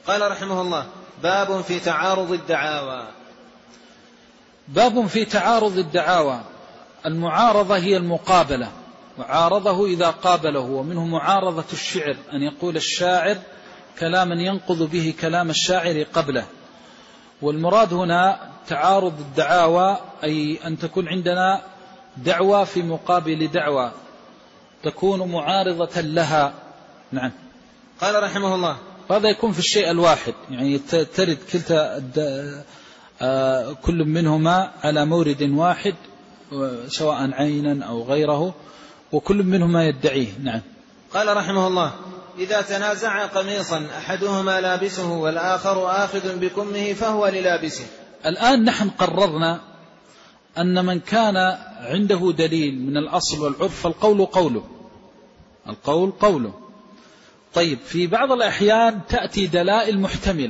قال رحمه الله: باب في تعارض الدعاوى. باب في تعارض الدعاوى. المعارضة هي المقابلة، وعارضه إذا قابله، ومنه معارضة الشعر، أن يقول الشاعر كلاما ينقض به كلام الشاعر قبله. والمراد هنا تعارض الدعاوى، أي أن تكون عندنا دعوة في مقابل دعوة تكون معارضة لها. نعم. قال رحمه الله: هذا يكون في الشيء الواحد، يعني ترد كلتا كل منهما على مورد واحد، سواء عينا أو غيره، وكل منهما يدعيه. نعم. قال رحمه الله: إذا تنازع قميصا أحدهما لابسه والآخر آخذ بكمه فهو للابسه. الآن نحن قررنا أن من كان عنده دليل من الأصل والعرف القول قوله، القول قوله. طيب، في بعض الأحيان تأتي دلائل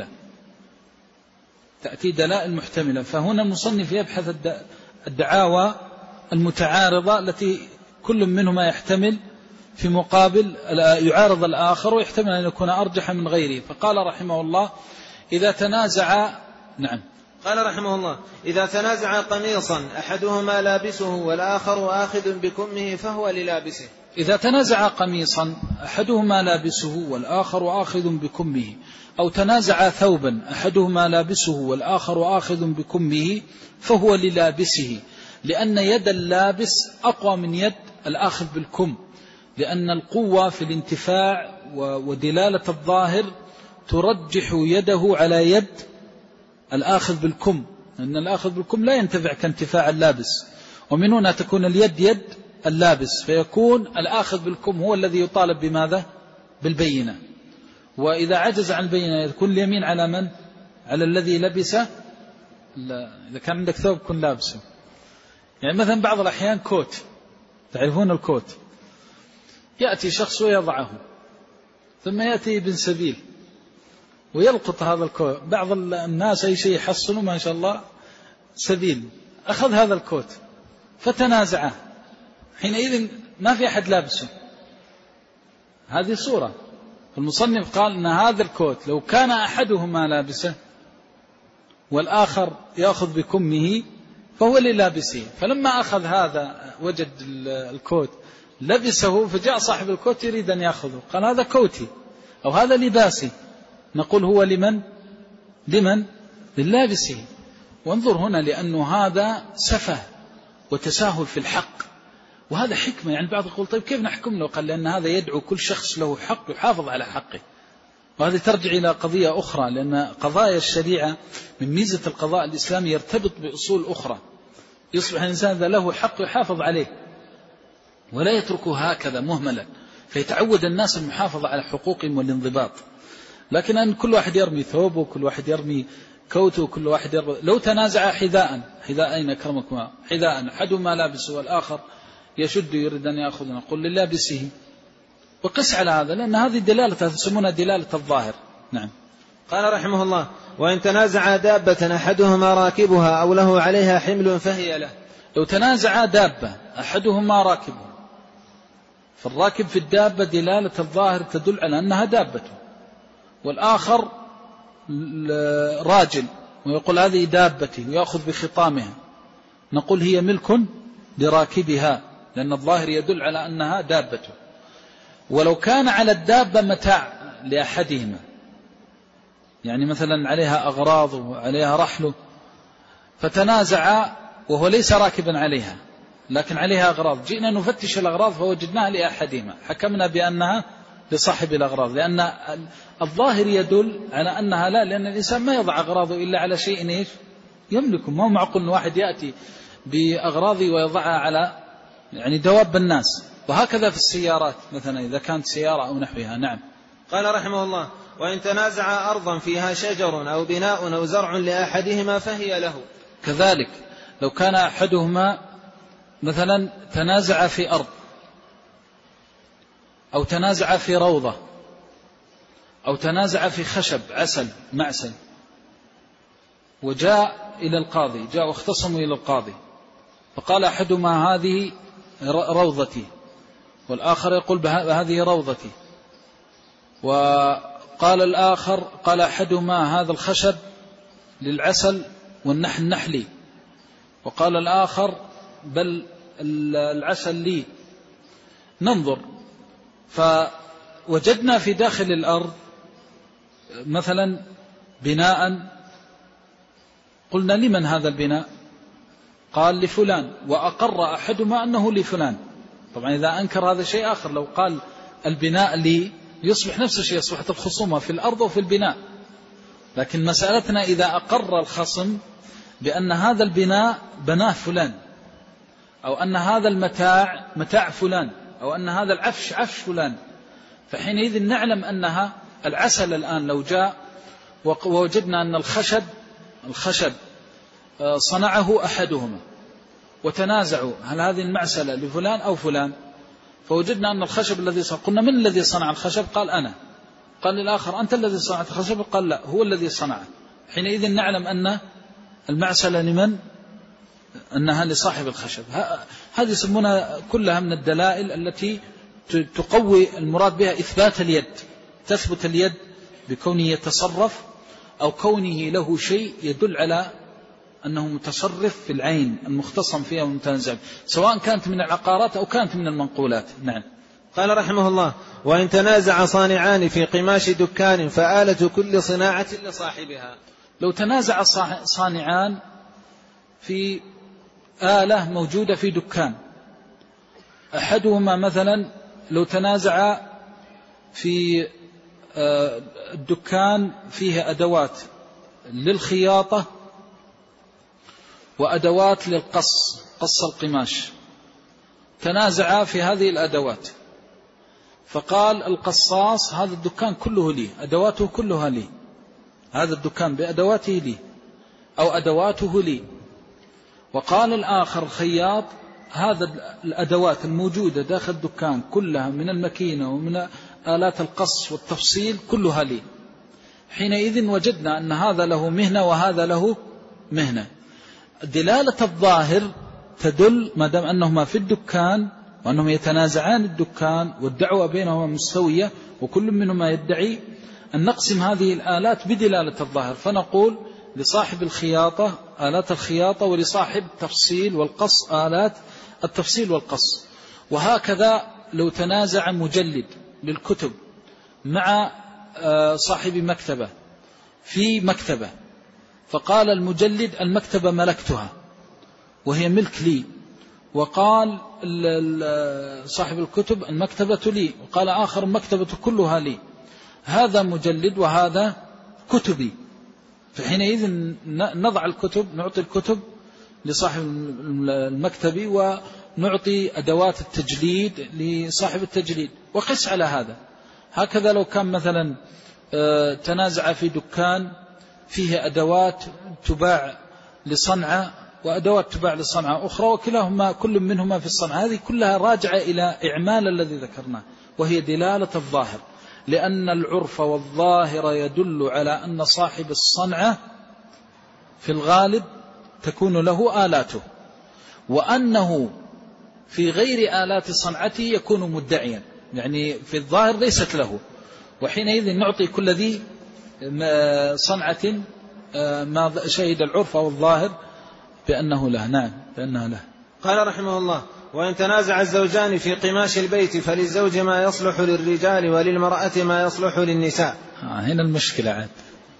محتملة، فهنا المصنف يبحث الدعاوى المتعارضة التي كل منهما يحتمل في مقابل يعارض الآخر، ويحتمل أن يكون أرجح من غيره. فقال رحمه الله: إذا تنازع. نعم. قال رحمه الله: إذا تنازع قميصا أحدهما لابسه والآخر آخذ بكمه فهو للابسه. إذا تنازع قميصا أحدهما لابسه والآخر آخذ بكمه، أو تنازع ثوبا أحدهما لابسه والآخر آخذ بكمه فهو للابسه، لأن يد اللابس أقوى من يد الآخذ بالكم، لأن القوة في الانتفاع ودلالة الظاهر ترجح يده على يد الآخذ بالكم، لأن الآخذ بالكم لا ينتفع كانتفاع اللابس، ومن هنا تكون اليد يد اللابس، فيكون الآخذ بالكم هو الذي يطالب بماذا؟ بالبينة. وإذا عجز عن البينة يكون اليمين على من؟ على الذي لبسه. إذا كان عندك ثوب كن لابسه. يعني مثلا بعض الأحيان كوت، تعرفون الكوت، يأتي شخص ويضعه، ثم يأتي ابن سبيل ويلقط هذا الكوت. بعض الناس أي شيء يحصلوا ما شاء الله سبيل، أخذ هذا الكوت فتنازعه، حينئذ ما في أحد لابسه. هذه صورة. المصنف قال أن هذا الكوت لو كان أحدهما لابسه والآخر يأخذ بكمه فهو للابسه، فلما أخذ هذا وجد الكوت لبسه، فجاء صاحب الكوت يريد أن يأخذه، قال هذا كوتي أو هذا لباسي، نقول هو لمن؟ للابسه. وانظر هنا، لأنه هذا سفه وتساهل في الحق، وهذا حكمة. يعني بعض يقول طيب كيف نحكم له؟ قال لأن هذا يدعو كل شخص له حق يحافظ على حقه، وهذه ترجع إلى قضية أخرى، لأن قضايا الشريعة من ميزة القضاء الإسلامي يرتبط بأصول أخرى، يصبح الإنسان ذا له حق يحافظ عليه ولا يتركه هكذا مهملا، فيتعود الناس المحافظة على حقوقهم والانضباط. لكن أن كل واحد يرمي ثوبه وكل واحد يرمي كوته وكل واحد يرمي، لو تنازع حذاء كرمكما حذاء أحدهما لابسه والآخر يشد يريد أن يأخذ، نقول للابسه. وقس على هذا، لأن هذه دلالة تسمونها دلالة الظاهر. نعم. قال رحمه الله: وإن تنازع دابة أحدهما راكبها أو له عليها حمل فهي له. لو تنازع دابة أحدهما راكبها، فالراكب في الدابة دلالة الظاهر تدل على أنها دابته، والآخر راجل ويقول هذه دابتي ويأخذ بخطامها، نقول هي ملك لراكبها، لأن الظاهر يدل على أنها دابته. ولو كان على الدابة متاع لأحدهما، يعني مثلا عليها أغراض وعليها رحله، فتنازع وهو ليس راكبا عليها لكن عليها أغراض، جئنا نفتش الأغراض فوجدناها لأحدهما، حكمنا بأنها لصاحب الأغراض، لأن الظاهر يدل على أنها لا، لأن الإنسان ما يضع أغراضه إلا على شيء إيش يملكه. ما هو معقول أن واحد يأتي بأغراضه ويضعها على يعني دواب الناس. وهكذا في السيارات مثلا إذا كانت سيارة أو نحوها. نعم. قال رحمه الله: وإن تنازع أرضا فيها شجر أو بناء أو زرع لأحدهما فهي له. كذلك لو كان أحدهما مثلا تنازع في أرض، أو تنازع في روضة، أو تنازع في خشب عسل معسل، وجاء إلى القاضي، جاء واختصموا إلى القاضي، فقال أحدهما هذه روضتي، والآخر يقول هذه روضتي، قال الآخر قال أحدهما هذا الخشب للعسل والنحل نحلي، وقال الآخر بل العسل لي. ننظر، فوجدنا في داخل الأرض مثلا بناء، قلنا لمن هذا البناء؟ قال لفلان، وأقر أحدهما أنه لفلان. طبعا إذا أنكر هذا شيء آخر، لو قال البناء لي يصبح نفس الشيء، يصبحت الخصومة في الأرض وفي البناء. لكن مسألتنا إذا أقر الخصم بأن هذا البناء بناه فلان، أو أن هذا المتاع متاع فلان، أو أن هذا العفش عفش فلان، فحينئذ نعلم أنها العسل. الآن لو جاء ووجدنا أن الخشب صنعه أحدهما وتنازعوا هل هذه المعسلة لفلان أو فلان، فوجدنا أن الخشب الذي صنع، قلنا من الذي صنع الخشب؟ قال أنا. قال للآخر أنت الذي صنعت الخشب؟ قال لا، هو الذي صنعه. حينئذ نعلم أن المعسلة لمن؟ أنها لصاحب الخشب. هذه يسمونها كلها من الدلائل التي تقوي المراد بها إثبات اليد، تثبت اليد بكونه يتصرف أو كونه له شيء يدل على أنه متصرف في العين المختصم فيها ومتنازع، سواء كانت من العقارات أو كانت من المنقولات. نعم. قال رحمه الله: وإن تنازع صانعان في قماش دكان فآلة كل صناعة لصاحبها. لو تنازع صانعان في آلة موجودة في دكان، أحدهما مثلا لو تنازع في الدكان فيه أدوات للخياطة وأدوات للقص، قص القماش، تنازع في هذه الأدوات، فقال القصاص هذا الدكان كله لي، أدواته كلها لي، هذا الدكان بأدواته لي أو أدواته لي. وقال الآخر الخياط هذا الأدوات الموجودة داخل الدكان كلها من الماكينة ومن آلات القص والتفصيل كلها لي. حينئذ وجدنا أن هذا له مهنة وهذا له مهنة. دلالة الظاهر تدل ما دام أنهما في الدكان وأنهم يتنازعان الدكان والدعوة بينهما مستوية وكل منهما يدعي أن نقسم هذه الآلات بدلالة الظاهر، فنقول لصاحب الخياطة آلات الخياطة ولصاحب التفصيل والقص آلات التفصيل والقص. وهكذا لو تنازع مجلد للكتب مع صاحب مكتبة في مكتبة، فقال المجلد المكتبة ملكتها وهي ملك لي، وقال صاحب الكتب المكتبة لي، وقال آخر المكتبة كلها لي، هذا مجلد وهذا كتبي. فحينئذ نضع الكتب، نعطي الكتب لصاحب المكتب ونعطي أدوات التجليد لصاحب التجليد، وقس على هذا. هكذا لو كان مثلا تنازع في دكان فيه أدوات تباع لصنعة وأدوات تباع لصنعة أخرى وكلاهما كل منهما في الصنعة، هذه كلها راجعة إلى إعمال الذي ذكرناه وهي دلالة الظاهر، لأن العرف والظاهر يدل على أن صاحب الصنعة في الغالب تكون له آلاته، وأنه في غير آلات صنعته يكون مدعيا، يعني في الظاهر ليست له، وحينئذ نعطي كل ذي صنعة ما شهد العرف والظاهر بأنه له. نعم، بأنها له. قال رحمه الله: وإن تنازع الزوجان في قماش البيت فللزوج ما يصلح للرجال وللمرأة ما يصلح للنساء. هنا المشكلة عاد.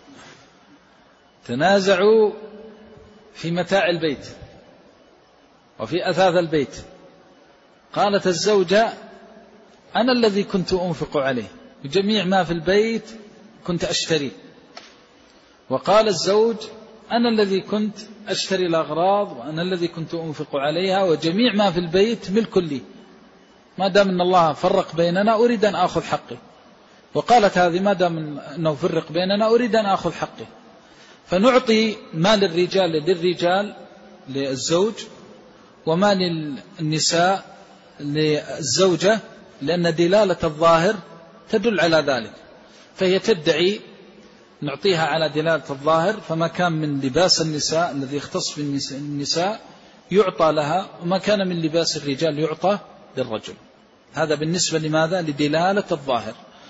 تنازعوا في متاع البيت وفي أثاث البيت، قالت الزوجة أنا الذي كنت أنفق عليه بجميع ما في البيت كنت أشتري، وقال الزوج أنا الذي كنت أشتري الأغراض وأنا الذي كنت أنفق عليها وجميع ما في البيت ملك لي، ما دام أن الله فرق بيننا أريد أن أخذ حقي. وقالت هذه ما دام أنه فرق بيننا أريد أن أخذ حقي، فنعطي ما للرجال للرجال للزوج وما للنساء للزوجة، لأن دلالة الظاهر تدل على ذلك، فهي تدعي نعطيها على دلالة الظاهر، فما كان من لباس النساء الذي يختص بالنساء يعطى لها، وما كان من لباس الرجال يعطى للرجل. هذا بالنسبة لماذا؟ لدلالة الظاهر.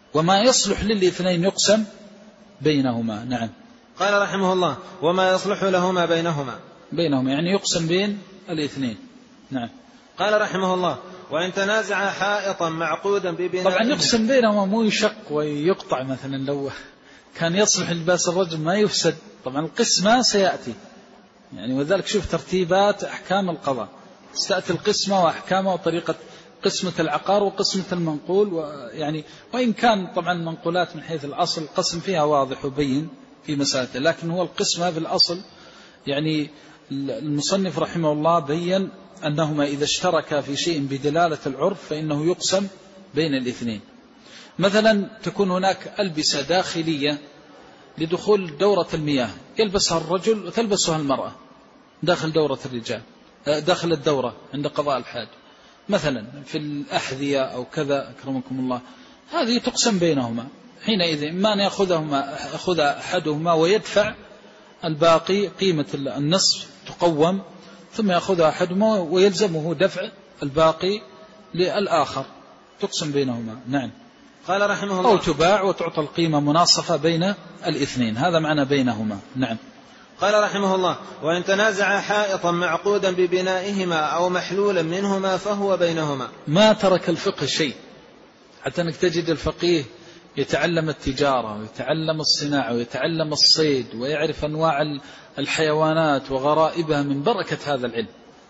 وما يصلح للاثنين يقسم بينهما. نعم. قال رحمه الله: وما يصلح لهما بينهما يعني يقسم بين الاثنين. نعم. قال رحمه الله: وإن تنازع حائطا معقودا ببناء. طبعا يقسم بينهما مو يشق ويقطع، مثلا لو كان يصلح لباس الرجل ما يفسد. طبعا القسمة سيأتي يعني، وذلك شوف ترتيبات أحكام القضاء، ستأتي القسمة وأحكامها وطريقة قسمة العقار وقسمة المنقول، يعني وإن كان طبعا المنقولات من حيث الأصل القسم فيها واضح وبين في مسألة، لكن هو القسمة في الأصل يعني المصنف رحمه الله بين أنهما إذا اشتركا في شيء بدلالة العرف فإنه يقسم بين الاثنين. مثلا تكون هناك ألبسة داخلية لدخول دورة المياه يلبسها الرجل وتلبسها المرأة داخل دورة الرجال، داخل الدورة عند قضاء الحاج، مثلا في الأحذية أو كذا أكرمكم الله، هذه تقسم بينهما حينئذ، إما أن يأخذ أحدهما ويدفع الباقي قيمة النصف تقوم، ثم يأخذ أحدهما ويلزمه دفع الباقي للآخر، تقسم بينهما. نعم. قال رحمه الله: أو تباع وتعطى القيمة مناصفة بين الاثنين، هذا معنى بينهما. نعم. قال رحمه الله: وإن تنازع حائطا معقودا ببنائهما أو محلولا منهما فهو بينهما. ما ترك الفقه شيء، حتى أنك تجد الفقيه يتعلم التجارة ويتعلم الصناعة ويتعلم الصيد ويعرف أنواع الحيوانات وغرائبها من بركة هذا العلم.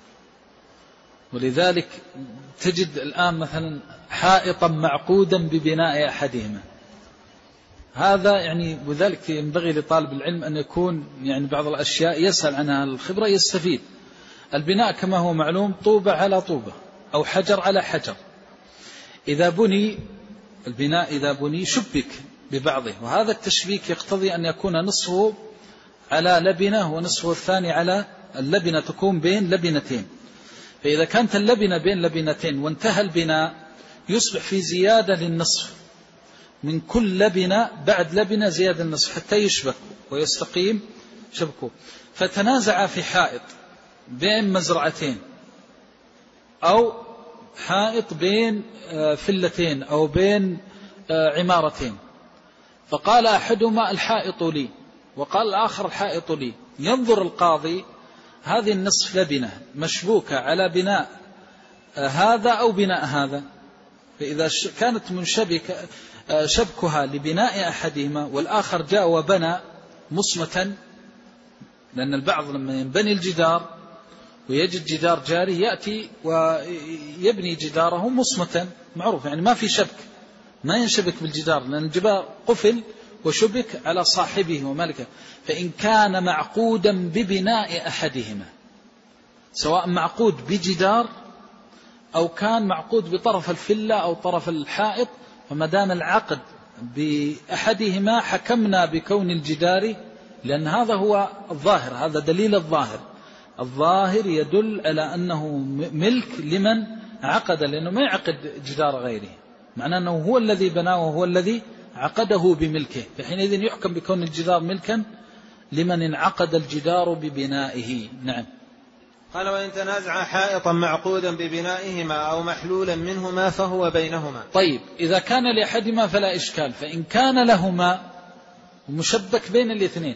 ولذلك تجد الآن مثلا حائطا معقودا ببناء أحدهما، هذا يعني، وذلك ينبغي لطالب العلم أن يكون يعني بعض الأشياء يسأل عنها الخبرة يستفيد. البناء كما هو معلوم طوبة على طوبة أو حجر على حجر، إذا بني البناء إذا بني شبك ببعضه، وهذا التشبيك يقتضي أن يكون نصفه على لبنة ونصفه الثاني على اللبنة، تكون بين لبنتين. فإذا كانت اللبنة بين لبنتين وانتهى البناء يصبح في زيادة للنصف، من كل لبنة بعد لبنة زيادة النصف حتى يشبك ويستقيم شبكه. فتنازع في حائط بين مزرعتين أو حائط بين فلتين أو بين عمارتين، فقال أحدهما الحائط لي وقال الآخر الحائط لي. ينظر القاضي هذه النصف لبنة مشبوكة على بناء هذا أو بناء هذا، فإذا كانت منشبكة شبكها لبناء أحدهما والآخر جاء وبنى مصمتا، لأن البعض لما ينبني الجدار ويجد جدار جاري يأتي ويبني جداره مصمتا معروف، يعني ما في شبك، ما ينشبك بالجدار لأن الجدار قفل وشبك على صاحبه ومالكه. فإن كان معقودا ببناء أحدهما، سواء معقود بجدار أو كان معقود بطرف الفلة أو طرف الحائط، فما دام العقد بأحدهما حكمنا بكون الجدار، لأن هذا هو الظاهر، هذا دليل الظاهر يدل على أنه ملك لمن عقد، لأنه ما يعقد جدار غيره، معناه أنه هو الذي بناه وهو الذي عقده بملكه، فحينئذ يحكم بكون الجدار ملكا لمن انعقد الجدار ببنائه. نعم. قال: وإن تنازع حائطا معقودا ببنائهما أو محلولا منهما فهو بينهما. طيب، إذا كان لأحدهما فلا إشكال، فإن كان لهما مشبك بين الاثنين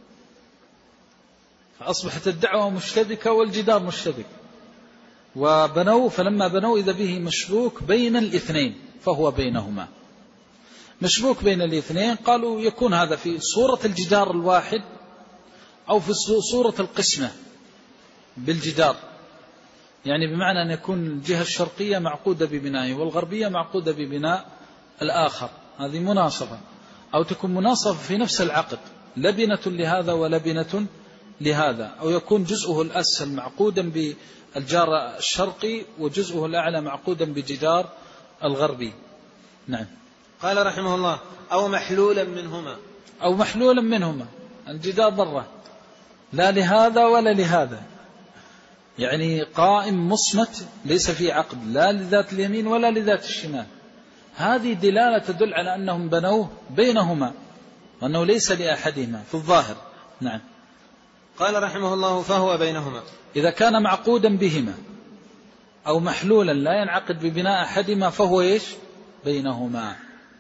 فأصبحت الدعوة مشتبكة والجدار مشتبك، وبنوا، فلما بنوا إذا به مشبوك بين الاثنين فهو بينهما. مشبوك بين الاثنين قالوا يكون هذا في صورة الجدار الواحد أو في صورة القسمة بالجدار، يعني بمعنى أن يكون الجهة الشرقية معقودة ببنائه والغربية معقودة ببناء الآخر، هذه مناصفة، أو تكون مناصفة في نفس العقد، لبنة لهذا ولبنة لهذا، أو يكون جزءه الأسفل معقودا بالجار الشرقي وجزءه الأعلى معقودا بجدار الغربي. نعم. قال رحمه الله: أو محلولا منهما، الجدار برة لا لهذا ولا لهذا، يعني قائم مصمت ليس فيه عقد لا لذات اليمين ولا لذات الشمال، هذه دلالة تدل على أنهم بنوه بينهما وأنه ليس لأحدهما في الظاهر. نعم. قال رحمه الله: فهو بينهما. إذا كان معقودا بهما أو محلولا لا ينعقد ببناء أحدهما فهو إيش؟ بينهما.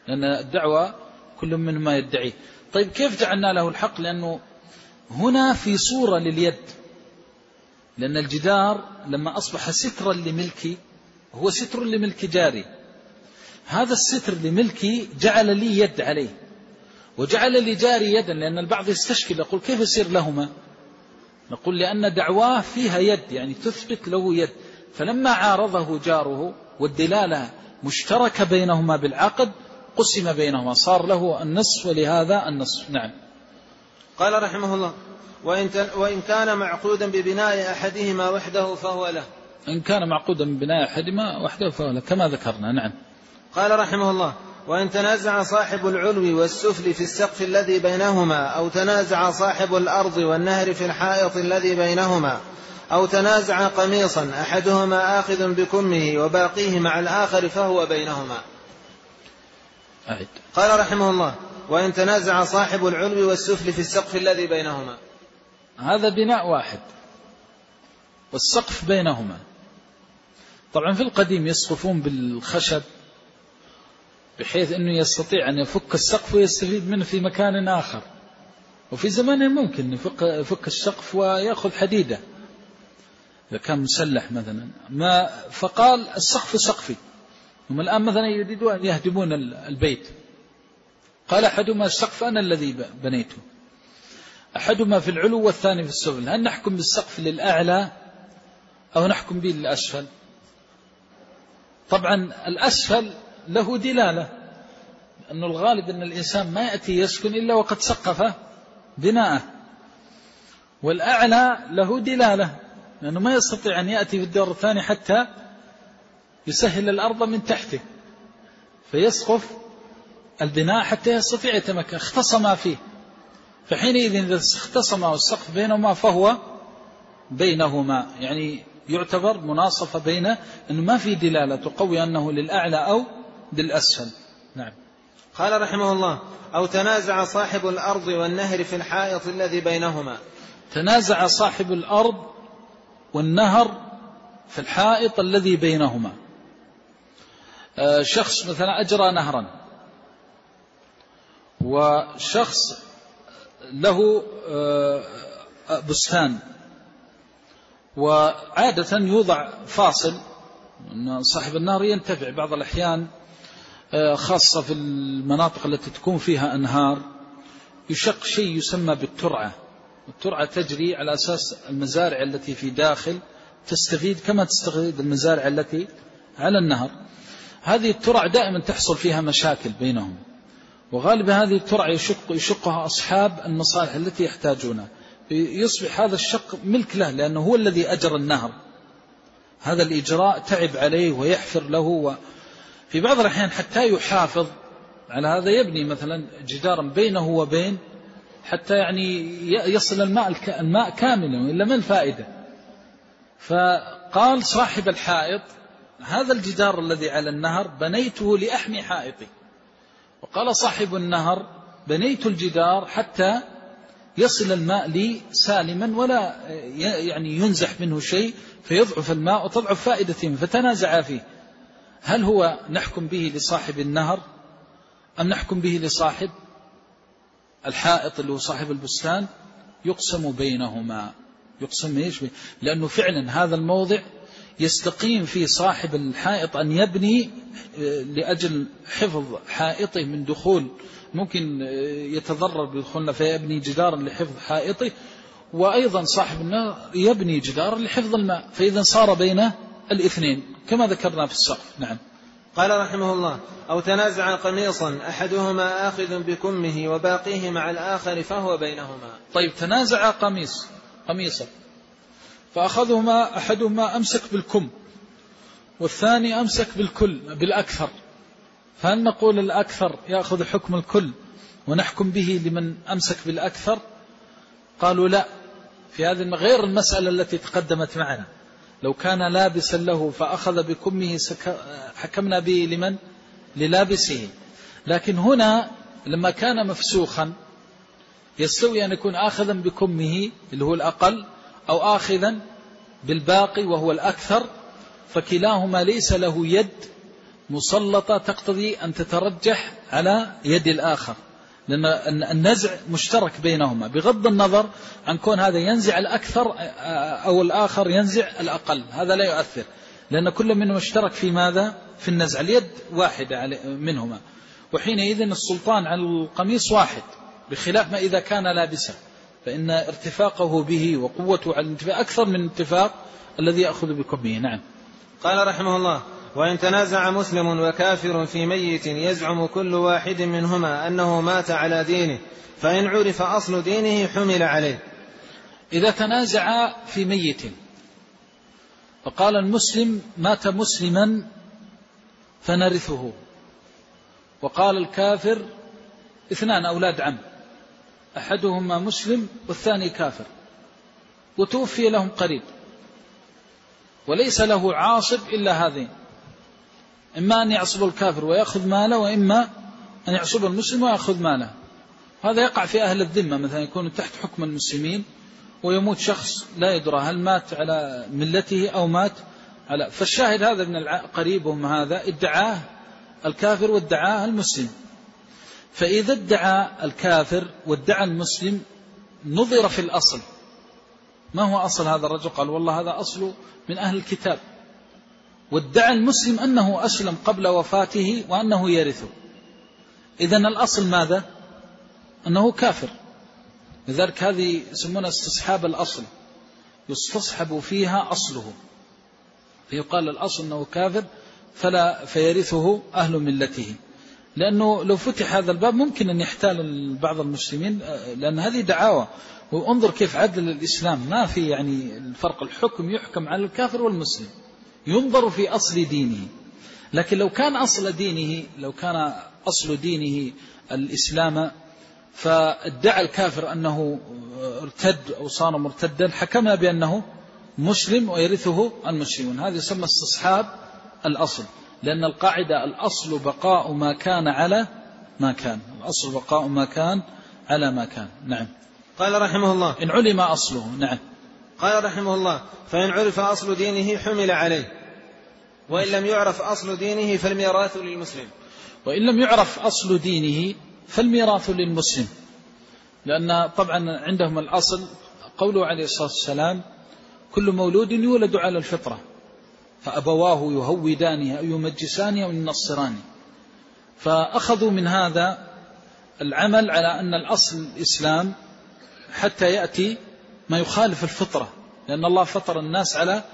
لأن الدعوة كل منهما يدعيه. طيب كيف جعلنا له الحق؟ لأنه هنا في صورة لليد، لأن الجدار لما أصبح سترا لملكي هو ستر لملك جاري، هذا الستر لملكي جعل لي يد عليه وجعل لي جاري يدا، لأن البعض يستشكل يقول كيف يصير لهما؟ نقول لأن دعواه فيها يد، يعني تثبت له يد، فلما عارضه جاره والدلالة مشتركة بينهما بالعقد قسم بينهما، صار له النصف ولهذا النصف. نعم. قال رحمه الله: وإن كان معقودا ببناء أحدهما وحده فهو له. إن كان معقودا ببناء أحدهما وحده فهو له كما ذكرنا. نعم. قال رحمه الله: وإن تنازع صاحب العلو والسفل في السقف الذي بينهما، أو تنازع صاحب الأرض والنهر في الحائط الذي بينهما، أو تنازع قميصا أحدهما آخذ بكمه وباقيه مع الآخر فهو بينهما. أعد. قال رحمه الله: وإن تنازع صاحب العلو والسفل في السقف الذي بينهما. هذا بناء واحد والسقف بينهما. طبعا في القديم يسقفون بالخشب بحيث أنه يستطيع أن يفك السقف ويستفيد منه في مكان آخر، وفي زمان ممكن يفك السقف ويأخذ حديدة إذا كان مسلح مثلا، فقال السقف سقفي. هم الآن مثلا يريدون أن يهدمون البيت، قال أحدهما السقف أنا الذي بنيته، أحدهما في العلو والثاني في السفل، هل نحكم بالسقف للأعلى أو نحكم به للأسفل؟ طبعا الأسفل له دلالة، أنه الغالب أن الإنسان ما يأتي يسكن إلا وقد سقف بناءه، والأعلى له دلالة لأنه ما يستطيع أن يأتي في الدور الثاني حتى يسهل الأرض من تحته، فيسقف البناء حتى يستطيع يتمكن. اختصما فيه، فحينئذ إذا اختصما السقف بينهما فهو بينهما، يعني يعتبر مناصفة بينه، أنه ما في دلالة تقوي أنه للأعلى أو للأسفل. نعم. قال رحمه الله: أو تنازع صاحب الأرض والنهر في الحائط الذي بينهما. تنازع صاحب الأرض والنهر في الحائط الذي بينهما. شخص مثلا أجرى نهرا، وشخص له بستان، وعادة يوضع فاصل أن صاحب النهر ينتفع بعض الأحيان، خاصة في المناطق التي تكون فيها أنهار، يشق شيء يسمى بالترعة، الترعة تجري على أساس المزارع التي في داخل تستفيد كما تستفيد المزارع التي على النهر. هذه الترع دائما تحصل فيها مشاكل بينهم، وغالب هذه الترع يشقها أصحاب المصالح التي يحتاجونها، يصبح هذا الشق ملك له لأنه هو الذي أجر النهر، هذا الإجراء تعب عليه ويحفر له، في بعض الأحيان حتى يحافظ على هذا يبني مثلا جدارا بينه وبين حتى يعني يصل الماء كاملا، وإلا ما الفائدة. فقال صاحب الحائط: هذا الجدار الذي على النهر بنيته لأحمي حائطي. وقال صاحب النهر: بنيت الجدار حتى يصل الماء لي سالما ولا يعني ينزح منه شيء فيضعف الماء وتضعف فائدته. فتنازع فيه، هل هو نحكم به لصاحب النهر أم نحكم به لصاحب الحائط اللي هو صاحب البستان؟ يقسم بينهما. يقسم إيش؟ لأنه فعلا هذا الموضع يستقيم فيه صاحب الحائط أن يبني لأجل حفظ حائطه من دخول، ممكن يتضرر بدخولنا فيبني جدارا لحفظ حائطه، وأيضا صاحب النهر يبني جدارا لحفظ الماء، فإذا صار بين الاثنين كما ذكرنا في السقف. نعم. قال رحمه الله: أو تنازع قميصا أحدهما آخذ بكمه وباقيه مع الآخر فهو بينهما. طيب، تنازع قميصا فأخذهما أحدهما أمسك بالكم والثاني أمسك بالأكثر، فهل نقول الأكثر يأخذ حكم الكل ونحكم به لمن أمسك بالأكثر؟ قالوا لا، في هذه غير المسألة التي تقدمت معنا، لو كان لابسا له فأخذ بكمه حكمنا به لمن؟ للابسه. لكن هنا لما كان مفسوخا يستوي أن يكون آخذا بكمه اللي هو الأقل أو آخذا بالباقي وهو الأكثر، فكلاهما ليس له يد مسلطة تقتضي أن تترجح على يد الآخر، لأن النزع مشترك بينهما بغض النظر عن كون هذا ينزع الأكثر أو الآخر ينزع الأقل، هذا لا يؤثر، لأن كل منهم اشترك في ماذا؟ في النزع، اليد واحدة منهما، وحينئذ السلطان على القميص واحد، بخلاف ما إذا كان لابسا، فإن ارتفاقه به وقوته على الانتفاق أكثر من اتفاق الذي يأخذ بكمه. نعم. قال رحمه الله: وإن تنازع مسلم وكافر في ميت يزعم كل واحد منهما أنه مات على دينه، فإن عرف أصل دينه حمل عليه. إذا تنازع في ميت فقال المسلم: مات مسلما فنرثه، وقال الكافر: اثنان أولاد عم، أحدهما مسلم والثاني كافر، وتوفي لهم قريب، وليس له عاصب إلا هذين، إما أن يعصب الكافر ويأخذ ماله، وإما أن يعصب المسلم ويأخذ ماله. هذا يقع في أهل الذمة، مثلا يكون تحت حكم المسلمين ويموت شخص لا يدرى هل مات على ملته أو مات على، فالشاهد هذا من قريبهم هذا ادعاه الكافر وادعاه المسلم، فإذا ادعى الكافر وادعى المسلم نظر في الأصل، ما هو أصل هذا الرجل؟ قال: والله هذا أصل من أهل الكتاب، وادعى المسلم أنه أسلم قبل وفاته وأنه يرثه، إذن الأصل ماذا؟ أنه كافر. لذلك هذه يسمونها استصحاب الأصل، يستصحب فيها أصله، فيقال الأصل أنه كافر فيرثه أهل ملته، لأنه لو فتح هذا الباب ممكن أن يحتال بعض المسلمين، لأن هذه دعاوى. وانظر كيف عدل الإسلام، ما في يعني الفرق، الحكم يحكم على الكافر والمسلم، ينظر في أصل دينه. لكن لو كان أصل دينه الإسلام، فادعى الكافر أنه ارتد أو صار مرتدا، حكمنا بأنه مسلم ويرثه المسلمون. هذا يسمى استصحاب الأصل، لأن القاعدة الأصل بقاء ما كان على ما كان، الأصل بقاء ما كان على ما كان. نعم. قال رحمه الله: إن علم أصله. نعم. قال رحمه الله: فإن عرف أصل دينه حمل عليه، وإن لم يعرف أصل دينه فالميراث للمسلم. وإن لم يعرف أصل دينه فالميراث للمسلم، لأن طبعا عندهم الأصل قوله عليه الصلاة والسلام: كل مولود يولد على الفطرة، فأبواه يهودانه أو يمجسانه أو ينصرانه، فأخذوا من هذا العمل على أن الأصل الإسلام حتى يأتي ما يخالف الفطرة، لأن الله فطر الناس على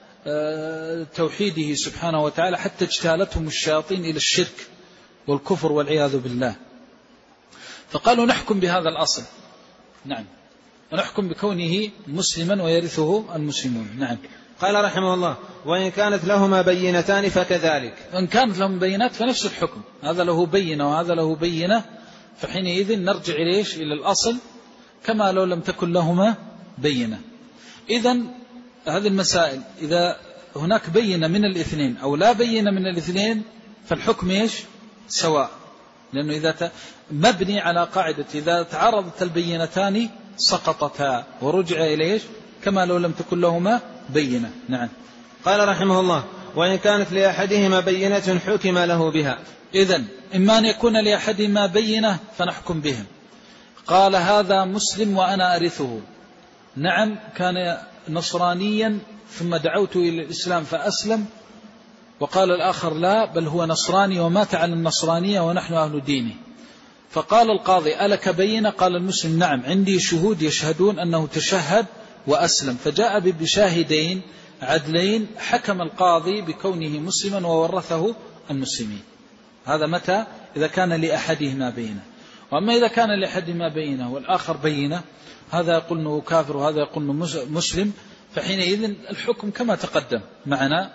توحيده سبحانه وتعالى، حتى اجتالتهم الشياطين إلى الشرك والكفر والعياذ بالله، فقالوا نحكم بهذا الأصل. نعم. ونحكم بكونه مسلما ويرثه المسلمون. نعم. قال رحمه الله: وإن كانت لهما بينتان فكذلك. وإن كانت لهم بينات فنفس الحكم، هذا له بينة وهذا له بينة، فحينئذ نرجع إلى الأصل كما لو لم تكن لهما بينة. إذن هذه المسائل إذا هناك بينة من الاثنين أو لا بينة من الاثنين فالحكم سواء، لأنه إذا مبني على قاعدة إذا تعارضت البينتان سقطتا ورجع إليه كما لو لم تكن لهما بينة. نعم. قال رحمه الله: وإن كانت لأحدهما بينة حكم له بها. إذن إما أن يكون لأحدهما بينة فنحكم بهم. قال: هذا مسلم وأنا أرثه. نعم، كان نصرانيا ثم دعوت إلى الإسلام فأسلم، وقال الآخر: لا، بل هو نصراني ومات على النصرانية ونحن أهل دينه. فقال القاضي: ألك بينة؟ قال المسلم: نعم، عندي شهود يشهدون أنه تشهد وأسلم. فجاء بشاهدين عدلين، حكم القاضي بكونه مسلما وورثه المسلمين. هذا متى؟ إذا كان لأحدهما بينة. وأما إذا كان لأحدهما بينة والآخر بينة، هذا يقول أنه كافر وهذا يقول أنه مسلم، فحينئذ الحكم كما تقدم معنا.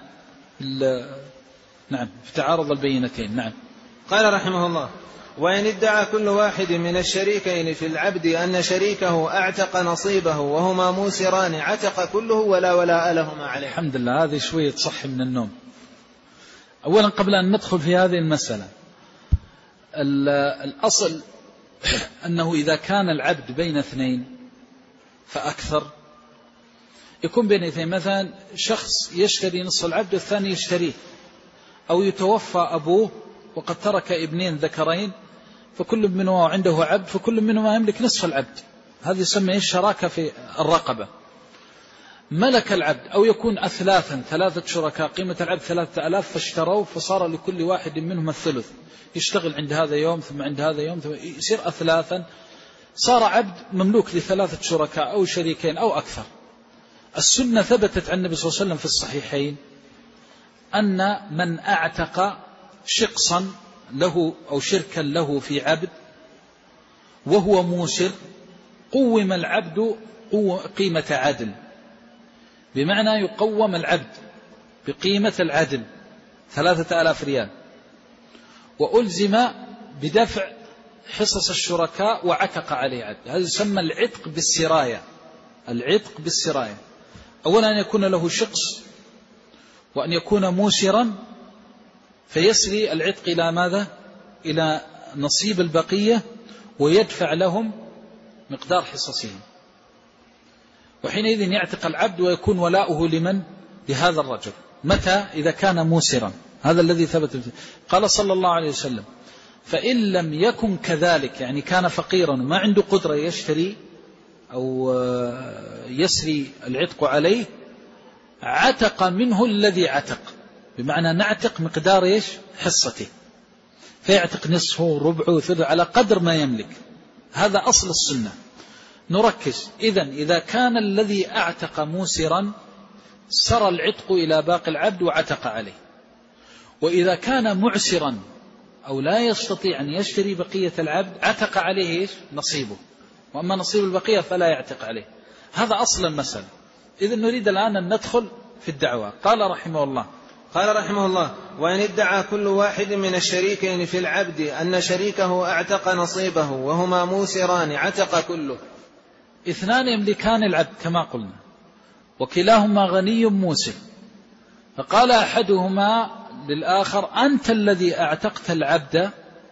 نعم، في تعارض البينتين. نعم. قال رحمه الله: وإن ادعى كل واحد من الشريكين في العبد أن شريكه أعتق نصيبه وهما موسران عتق كله ولا ولاء لهما عليه. الحمد لله، هذه شوية صح من النوم. أولا قبل أن ندخل في هذه المسألة، الأصل أنه إذا كان العبد بين اثنين فأكثر، يكون بين اثنين، مثلا شخص يشتري نصف العبد والثاني يشتريه، أو يتوفى أبوه وقد ترك ابنين ذكرين، فكل منهما عنده عبد، فكل منهما يملك نصف العبد، هذه يسمى الشراكة في الرقبة. ملك العبد، أو يكون أثلاثا، 3 شركاء، قيمة العبد 3000 فاشتروا، فصار لكل واحد منهم الثلث، يشتغل عند هذا يوم ثم عند هذا يوم ثم يصير أثلاثا، صار عبد مملوك ل3 شركاء أو شريكين أو أكثر. السنة ثبتت عن النبي صلى الله عليه وسلم في الصحيحين أن من أعتق شقصا له أو شركا له في عبد وهو موسر، قوم العبد قيمة عدل، بمعنى يقوم العبد بقيمة العدل 3000 ريال، وألزم بدفع حصص الشركاء وعتق عليه عبد. هذا يسمى العتق بالسراية. العتق بالسراية، أولا أن يكون له شقص، وأن يكون موسرا، فيسري العتق إلى ماذا؟ إلى نصيب البقية، ويدفع لهم مقدار حصصهم، وحينئذ يعتق العبد ويكون ولاؤه لمن؟ لهذا الرجل. متى؟ إذا كان موسرا، هذا الذي ثبت. قال صلى الله عليه وسلم: فإن لم يكن كذلك، يعني كان فقيرا وما عنده قدرة يشتري أو يسري العتق عليه، عتق منه الذي عتق، بمعنى نعتق مقدار حصته، فيعتق نصفه ربعه ثلثه على قدر ما يملك. هذا أصل السنة. نركز. إذا كان الذي اعتق موسرا سرى العتق إلى باقي العبد وعتق عليه، وإذا كان معسرا أو لا يستطيع أن يشتري بقية العبد عتق عليه نصيبه، وأما نصيب البقية فلا يعتق عليه. هذا أصل المسألة. إذن نريد الآن أن ندخل في الدعوة. قال رحمه الله: وإن ادعى كل واحد من الشريكين في العبد أن شريكه اعتق نصيبه وهما موسران عتق كله. 2 يملكان العبد كما قلنا، وكلاهما غني موسر، فقال أحدهما للآخر: أنت الذي اعتقت العبد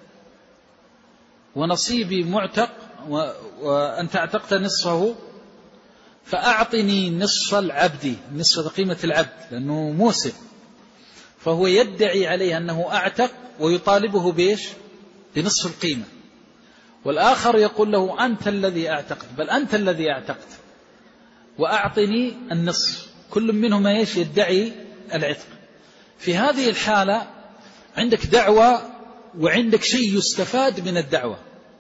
ونصيبي معتق وأنت اعتقت نصفه، فأعطني نصف العبد، نصف قيمة العبد، لأنه موسر، فهو يدعي عليه أنه أعتق ويطالبه بنصف القيمة. والآخر يقول له: أنت الذي اعتقت، بل أنت الذي اعتقت وأعطني النصف، كل منهما يدعي العتق. في هذه الحالة عندك دعوة وعندك شيء يستفاد من الدعوة،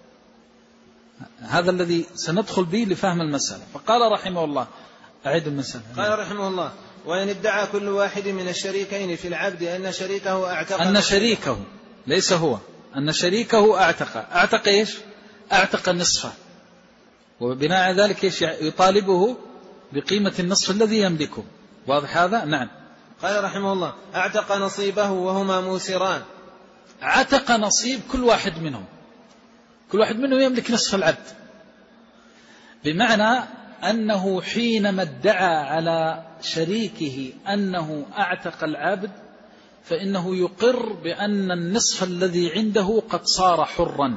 هذا الذي سندخل به لفهم المسألة. فقال رحمه الله: أعيد المسألة. قال رحمه الله: وإن ادعى كل واحد من الشريكين في العبد أن شريكه اعتق، أن شريكه ليس هو، أن شريكه اعتق إيش؟ اعتق النصف، وبناء على ذلك يطالبه بقيمة النصف الذي يملكه. واضح هذا؟ نعم. قال رحمه الله: اعتق نصيبه وهما موسران. اعتق نصيب كل واحد منهم، كل واحد منهم يملك نصف العبد، بمعنى أنه حينما ادعى على شريكه أنه اعتق العبد فإنه يقر بأن النصف الذي عنده قد صار حرا،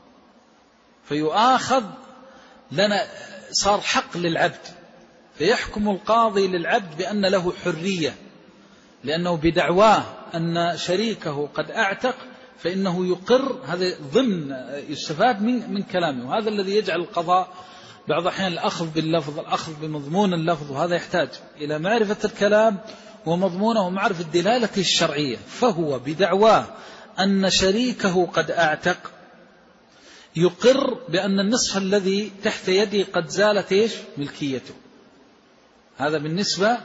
فيؤاخذ لنا، صار حق للعبد، فيحكم القاضي للعبد بأن له حرية، لأنه بدعواه أن شريكه قد اعتق فإنه يقر. هذا ضمن يستفاد من كلامه، وهذا الذي يجعل القضاء بعض الأحيان الأخذ باللفظ، الأخذ بمضمون اللفظ، وهذا يحتاج إلى معرفة الكلام ومضمونه ومعرفة الدلالة الشرعية. فهو بدعواه أن شريكه قد اعتق يقر بأن النصف الذي تحت يدي قد زالت ملكيته. هذا بالنسبة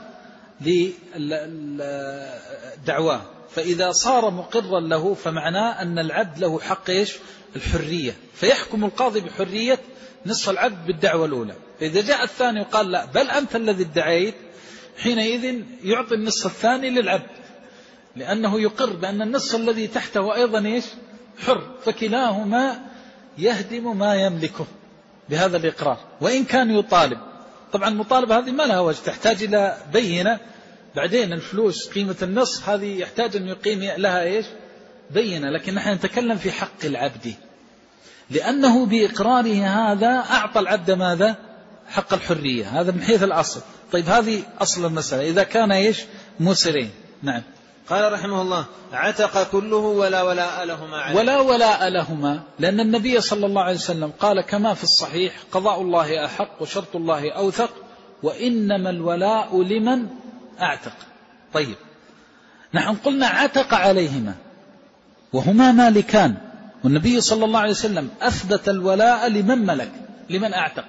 للدعواه. فإذا صار مقرا له فمعناه أن العبد له حق الحرية، فيحكم القاضي بحرية نصف العبد بالدعوة الأولى. فإذا جاء الثاني وقال: لا، بل أنت الذي ادعيت، حينئذ يعطي النصف الثاني للعبد، لأنه يقر بأن النصف الذي تحته أيضا حر، فكلاهما يهدم ما يملكه بهذا الإقرار، وإن كان يطالب. طبعا المطالبة هذه ما لها وجه، تحتاج إلى بينة. بعدين الفلوس قيمة النصف هذه يحتاج أن يقيم لها بينة، لكن نحن نتكلم في حق العبد، لأنه بإقراره هذا أعطى العبد ماذا؟ حق الحرية. هذا من حيث الأصل. طيب، هذه أصل المسألة إذا كان موسرين. نعم. قال رحمه الله: عتق كله ولا ولاء لهما عليه. ولا ولاء لهما، لأن النبي صلى الله عليه وسلم قال كما في الصحيح: قضاء الله أحق وشرط الله أوثق وإنما الولاء لمن أعتق. طيب، نحن قلنا عتق عليهما وهما مالكان، والنبي صلى الله عليه وسلم أثبت الولاء لمن ملك، لمن أعتق.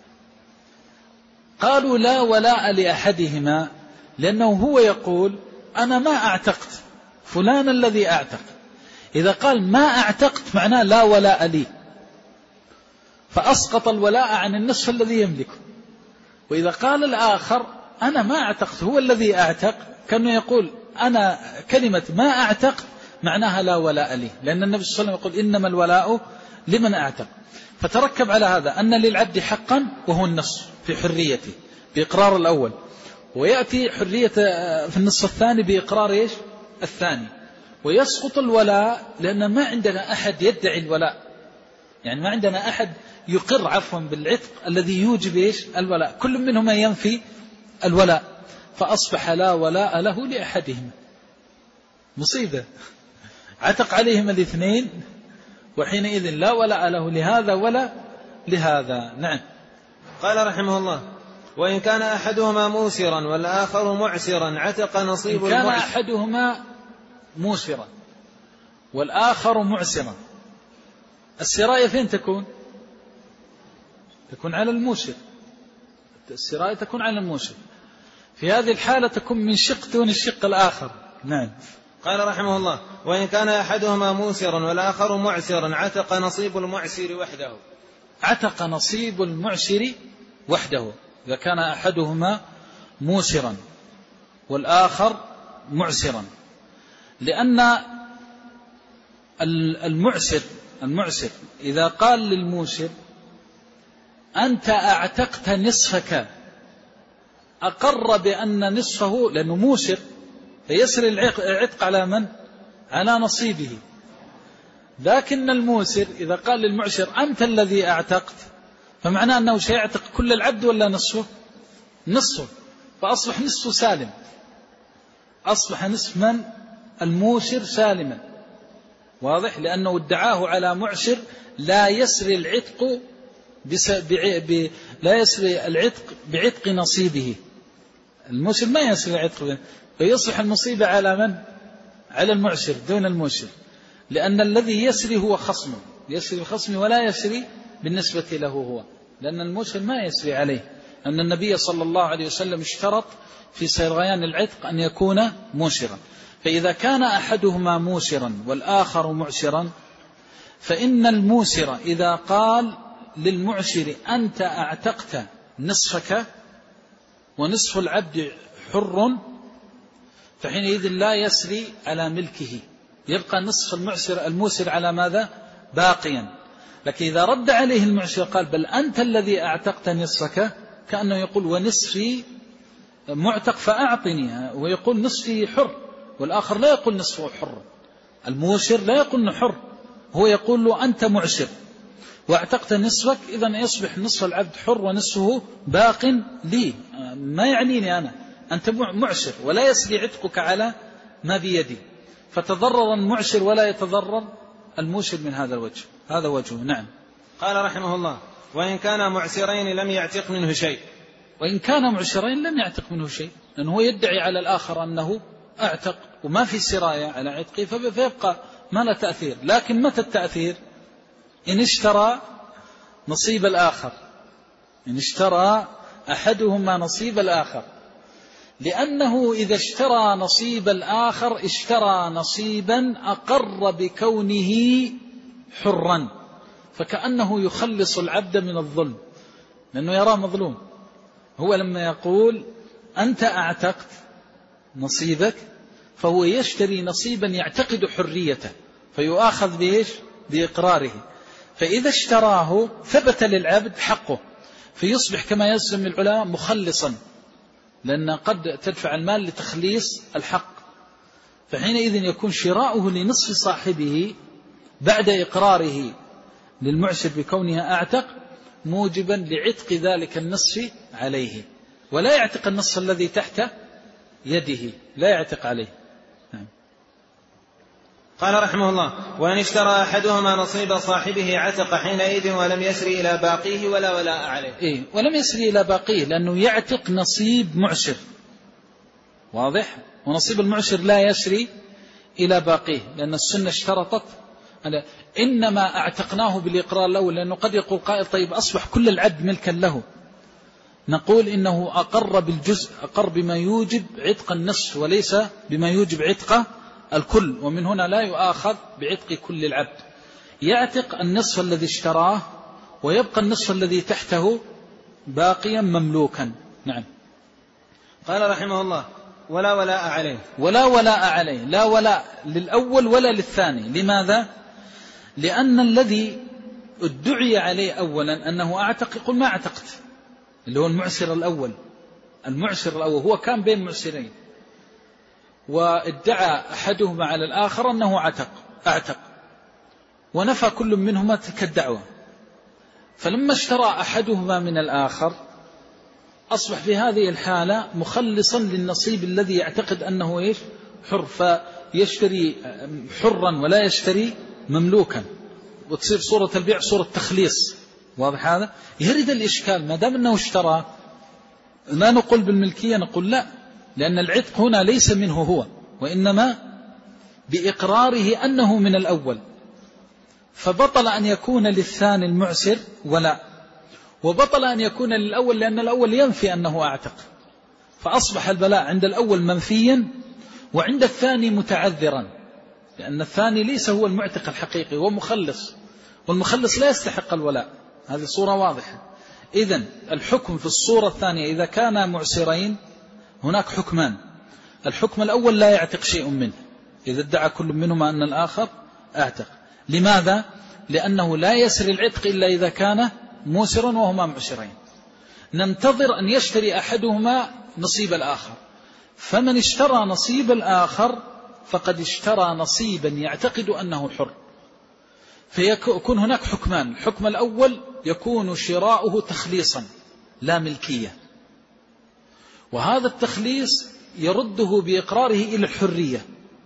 قالوا لا ولاء لأحدهما، لأنه هو يقول: أنا ما أعتقت، فلان الذي أعتق. إذا قال ما أعتقت معناه لا ولاء لي، فأسقط الولاء عن النصف الذي يملكه. وإذا قال الآخر أنا ما أعتقت، هو الذي أعتق، كأنه يقول أنا كلمة ما أعتقت معناها لا ولاء لي، لأن النبي صلى الله عليه وسلم يقول إنما الولاء لمن أعتق. فتركب على هذا أن للعبد حقا وهو النصف في حريته بإقرار الأول، ويأتي حرية في النصف الثاني بإقرار إيش؟ الثاني. ويسقط الولاء لأن ما عندنا أحد يدعي الولاء، يعني ما عندنا أحد يقر عفوا بالعتق الذي يوجب إيش؟ الولاء، كل منهما ينفي الولاء، فأصبح لا ولاء له لأحدهما. مصيبة، عتق عليهما الاثنين، وحينئذ لا ولاء له لهذا ولا لهذا. نعم. قال رحمه الله: وإن كان أحدهما موسرا والآخر معسرا عتق نصيب المعسر. إن كان أحدهما موسرا والآخر معسرا، السراية فين تكون؟ تكون على الموسر، السراية تكون على الموسر. في هذه الحالة تكون من شق دون الشق الآخر. نعم. قال رحمه الله: وإن كان أحدهما موسرا والآخر معسرا عتق نصيب المعسر وحده. عتق نصيب المعسر وحده إذا كان أحدهما موسرا والآخر معسرا، لأن المعسر إذا قال للموسر أنت أعتقت نصفك، أقر بأن نصفه، لأنه موسر فيسري العتق على من؟ على نصيبه. لكن الموسر إذا قال للمعسر أنت الذي أعتقت، فمعناه أنه سيعتق كل العبد ولا نصفه؟ نصفه، فأصبح نصفه سالم، أصبح نصف من؟ الموسر سالما. واضح؟ لأنه ادعاه على معسر لا يسري العتق لا يسري العتق بعتق نصيبه. الموسر ما يسري العتق، فيصبح المصيبة على من؟ على المعسر دون الموسر، لأن الذي يسري هو خصمه، يسري الخصم ولا يسري بالنسبة له هو، لأن الموسر ما يسري عليه، أن النبي صلى الله عليه وسلم اشترط في سريان العتق أن يكون موسرا. فإذا كان أحدهما موسرا والآخر معسرا، فإن الموسر إذا قال للمعسر أنت أعتقت نصفك ونصف العبد حر، فحينئذ لا يسري على ملكه، يبقى نصف الموسر على ماذا؟ باقيا. لكن إذا رد عليه المعسر قال بل أنت الذي أعتقت نصفك، كأنه يقول ونصفي معتق فأعطني، ويقول نصفي حر، والآخر لا يقول نصفه حر. الموسر لا يقول انه حر، هو يقول له أنت معسر واعتقت نصفك، إذن يصبح نصف العبد حر ونصفه باق لي، ما يعنيني أنا، أنت معسر ولا يسري عتقك على ما بيدي، فتضرر المعسر ولا يتضرر الموسر من هذا الوجه. هذا وجهه. نعم. قال رحمه الله: وإن كان معسرين لم يعتق منه شيء. وإن كان معسرين لم يعتق منه شيء، لأنه هو يدعي على الآخر أنه أعتق وما في سراية على عتقه، فيبقى ما له تأثير. لكن متى التأثير؟ إن اشترى نصيب الآخر، إن اشترى أحدهما نصيب الآخر، لأنه إذا اشترى نصيب الآخر اشترى نصيبا أقر بكونه حرا، فكأنه يخلص العبد من الظلم، لأنه يراه مظلوم. هو لما يقول أنت أعتقت نصيبك، فهو يشتري نصيبا يعتقد حريته، فيؤاخذ بإيش؟ بإقراره. فإذا اشتراه ثبت للعبد حقه، فيصبح كما يسمي العلماء مخلصا، لأن قد تدفع المال لتخليص الحق، فحينئذ يكون شراؤه لنصف صاحبه بعد إقراره للمعسر بكونها أعتق موجبا لعتق ذلك النصف عليه، ولا يعتق النصف الذي تحت يده، لا يعتق عليه. نعم. قال رحمه الله: وإن اشترى أحدهما نصيب صاحبه عتق حينئذ ولم يسر إلى باقيه ولا ولاء عليه. ولم يسر إلى باقيه لأنه يعتق نصيب معسر، واضح؟ ونصيب المعسر لا يسري إلى باقيه، لأن السنة اشترطت إنما اعتقناه بالإقرار الأول، لأنه قد يقول قائل: طيب أصبح كل العبد ملكا له. نقول إنه أقر بالجزء، أقر بما يوجب عتق النصف وليس بما يوجب عتق الكل، ومن هنا لا يؤاخذ بعتق كل العبد. يعتق النصف الذي اشتراه ويبقى النصف الذي تحته باقيا مملوكا. نعم. قال رحمه الله: ولا ولاء عليه. ولا ولاء عليه، لا ولاء للأول ولا للثاني. لماذا؟ لأن الذي ادعي عليه أولا أنه أعتق يقول: ما اعتقت، اللي هو المعسر الأول. المعسر الأول هو كان بين معسرين، وادعى أحدهما على الآخر أنه أعتق، ونفى كل منهما تلك الدعوة. فلما اشترى أحدهما من الآخر أصبح في هذه الحالة مخلصا للنصيب الذي يعتقد أنه حر، فيشتري حرا ولا يشتري مملوكا، وتصير صورة البيع صورة تخليص. واضح هذا؟ يرد الإشكال: ما دام أنه اشترى لا نقول بالملكية، نقول لا، لأن العتق هنا ليس منه هو، وإنما بإقراره أنه من الأول، فبطل أن يكون للثاني المعسر ولا، وبطل أن يكون للأول لأن الأول ينفي أنه أعتق، فأصبح البلاء عند الأول منفيا وعند الثاني متعذرا، لأن الثاني ليس هو المعتق الحقيقي، هو مخلص، والمخلص لا يستحق الولاء. هذه صورة واضحة. إذن الحكم في الصورة الثانية إذا كان معسرين هناك حكمان. الحكم الأول: لا يعتق شيء منه إذا ادعى كل منهما أن الآخر أعتق. لماذا؟ لأنه لا يسري العتق إلا إذا كان موسرا وهما معسرين. ننتظر أن يشتري أحدهما نصيب الآخر، فمن اشترى نصيب الآخر فقد اشترى نصيبا يعتقد أنه حر، فيكون هناك حكمان. الحكم الأول يكون شراؤه تخليصا لا ملكية، وهذا التخليص يرده بإقراره إلى الحرية،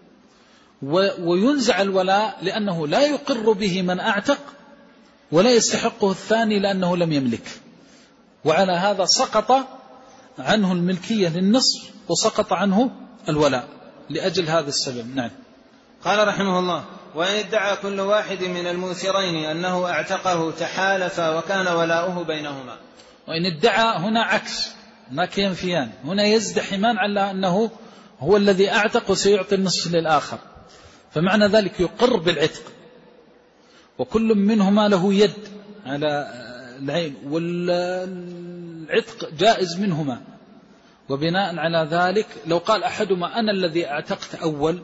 وينزع الولاء لأنه لا يقر به من أعتق، ولا يستحقه الثاني لأنه لم يملك. وعلى هذا سقط عنه الملكية للنصف وسقط عنه الولاء لأجل هذا السبب. نعم. قال رحمه الله: وإن ادعى كل واحد من الموسرين أنه اعتقه تحالفا وكان ولاؤه بينهما. وإن ادعى هنا عكس، هناك ينفيان، هنا يزدحمان على أنه هو الذي أعتق وسيعطي النصف للآخر، فمعنى ذلك يقر بالعتق، وكل منهما له يد على العين، والعتق جائز منهما. وبناء على ذلك لو قال أحدهما: أنا الذي اعتقت أول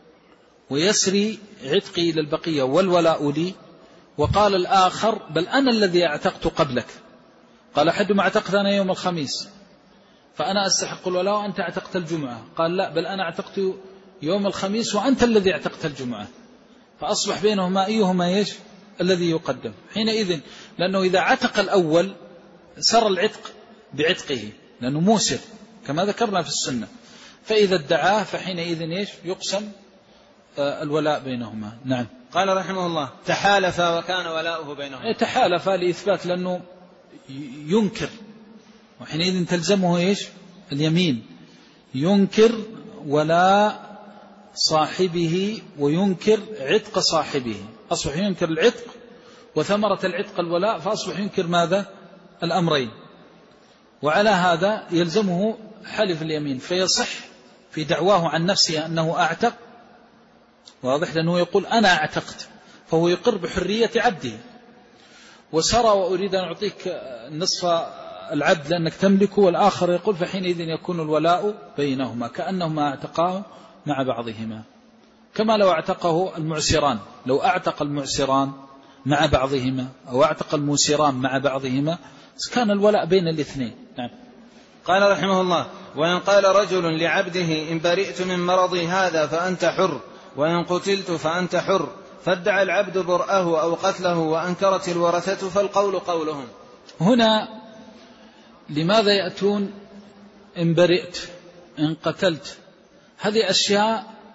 ويسري عتقي إلى البقية والولاء لي، وقال الآخر: بل أنا الذي اعتقت قبلك. قال أحدهما: اعتقت أنا يوم الخميس فأنا أستحق الولاء وأنت اعتقت الجمعة. قال: لا، بل أنا اعتقت يوم الخميس وأنت الذي اعتقت الجمعة. فأصبح بينهما أيهما الذي يقدم حينئذ، لأنه إذا عتق الأول سر العتق بعتقه لأنه موسر كما ذكرنا في السنة، فإذا ادعاه فحينئذ يقسم الولاء بينهما. نعم. قال رحمه الله: تحالفا وكان ولاؤه بينهما. تحالفا لإثبات، لأنه ينكر، وحينئذ تلزمه اليمين، ينكر ولاء صاحبه وينكر عتق صاحبه، أصبح ينكر العتق وثمرة العتق الولاء، فأصبح ينكر ماذا؟ الأمرين. وعلى هذا يلزمه حلف اليمين، فيصح في دعواه عن نفسه أنه أعتق، واضح، لأنه يقول: أنا اعتقت، فهو يقر بحرية عبده. وسرى وأريد أن أعطيك نصف العبد لأنك تملكه، والآخر يقول، فحينئذ يكون الولاء بينهما كأنهما اعتقاه مع بعضهما، كما لو اعتقه المعسران، لو اعتق المعسران مع بعضهما أو اعتق الموسران مع بعضهما كان الولاء بين الاثنين. نعم. قال رحمه الله: وإن قال رجل لعبده: إن برئت من مرضي هذا فأنت حر، وإن قتلت فأنت حر، فادعى العبد برأه أو قتله وأنكرت الورثة، فالقول قولهم. هنا لماذا يأتون إن برئت إن قتلت؟ هذه أشياء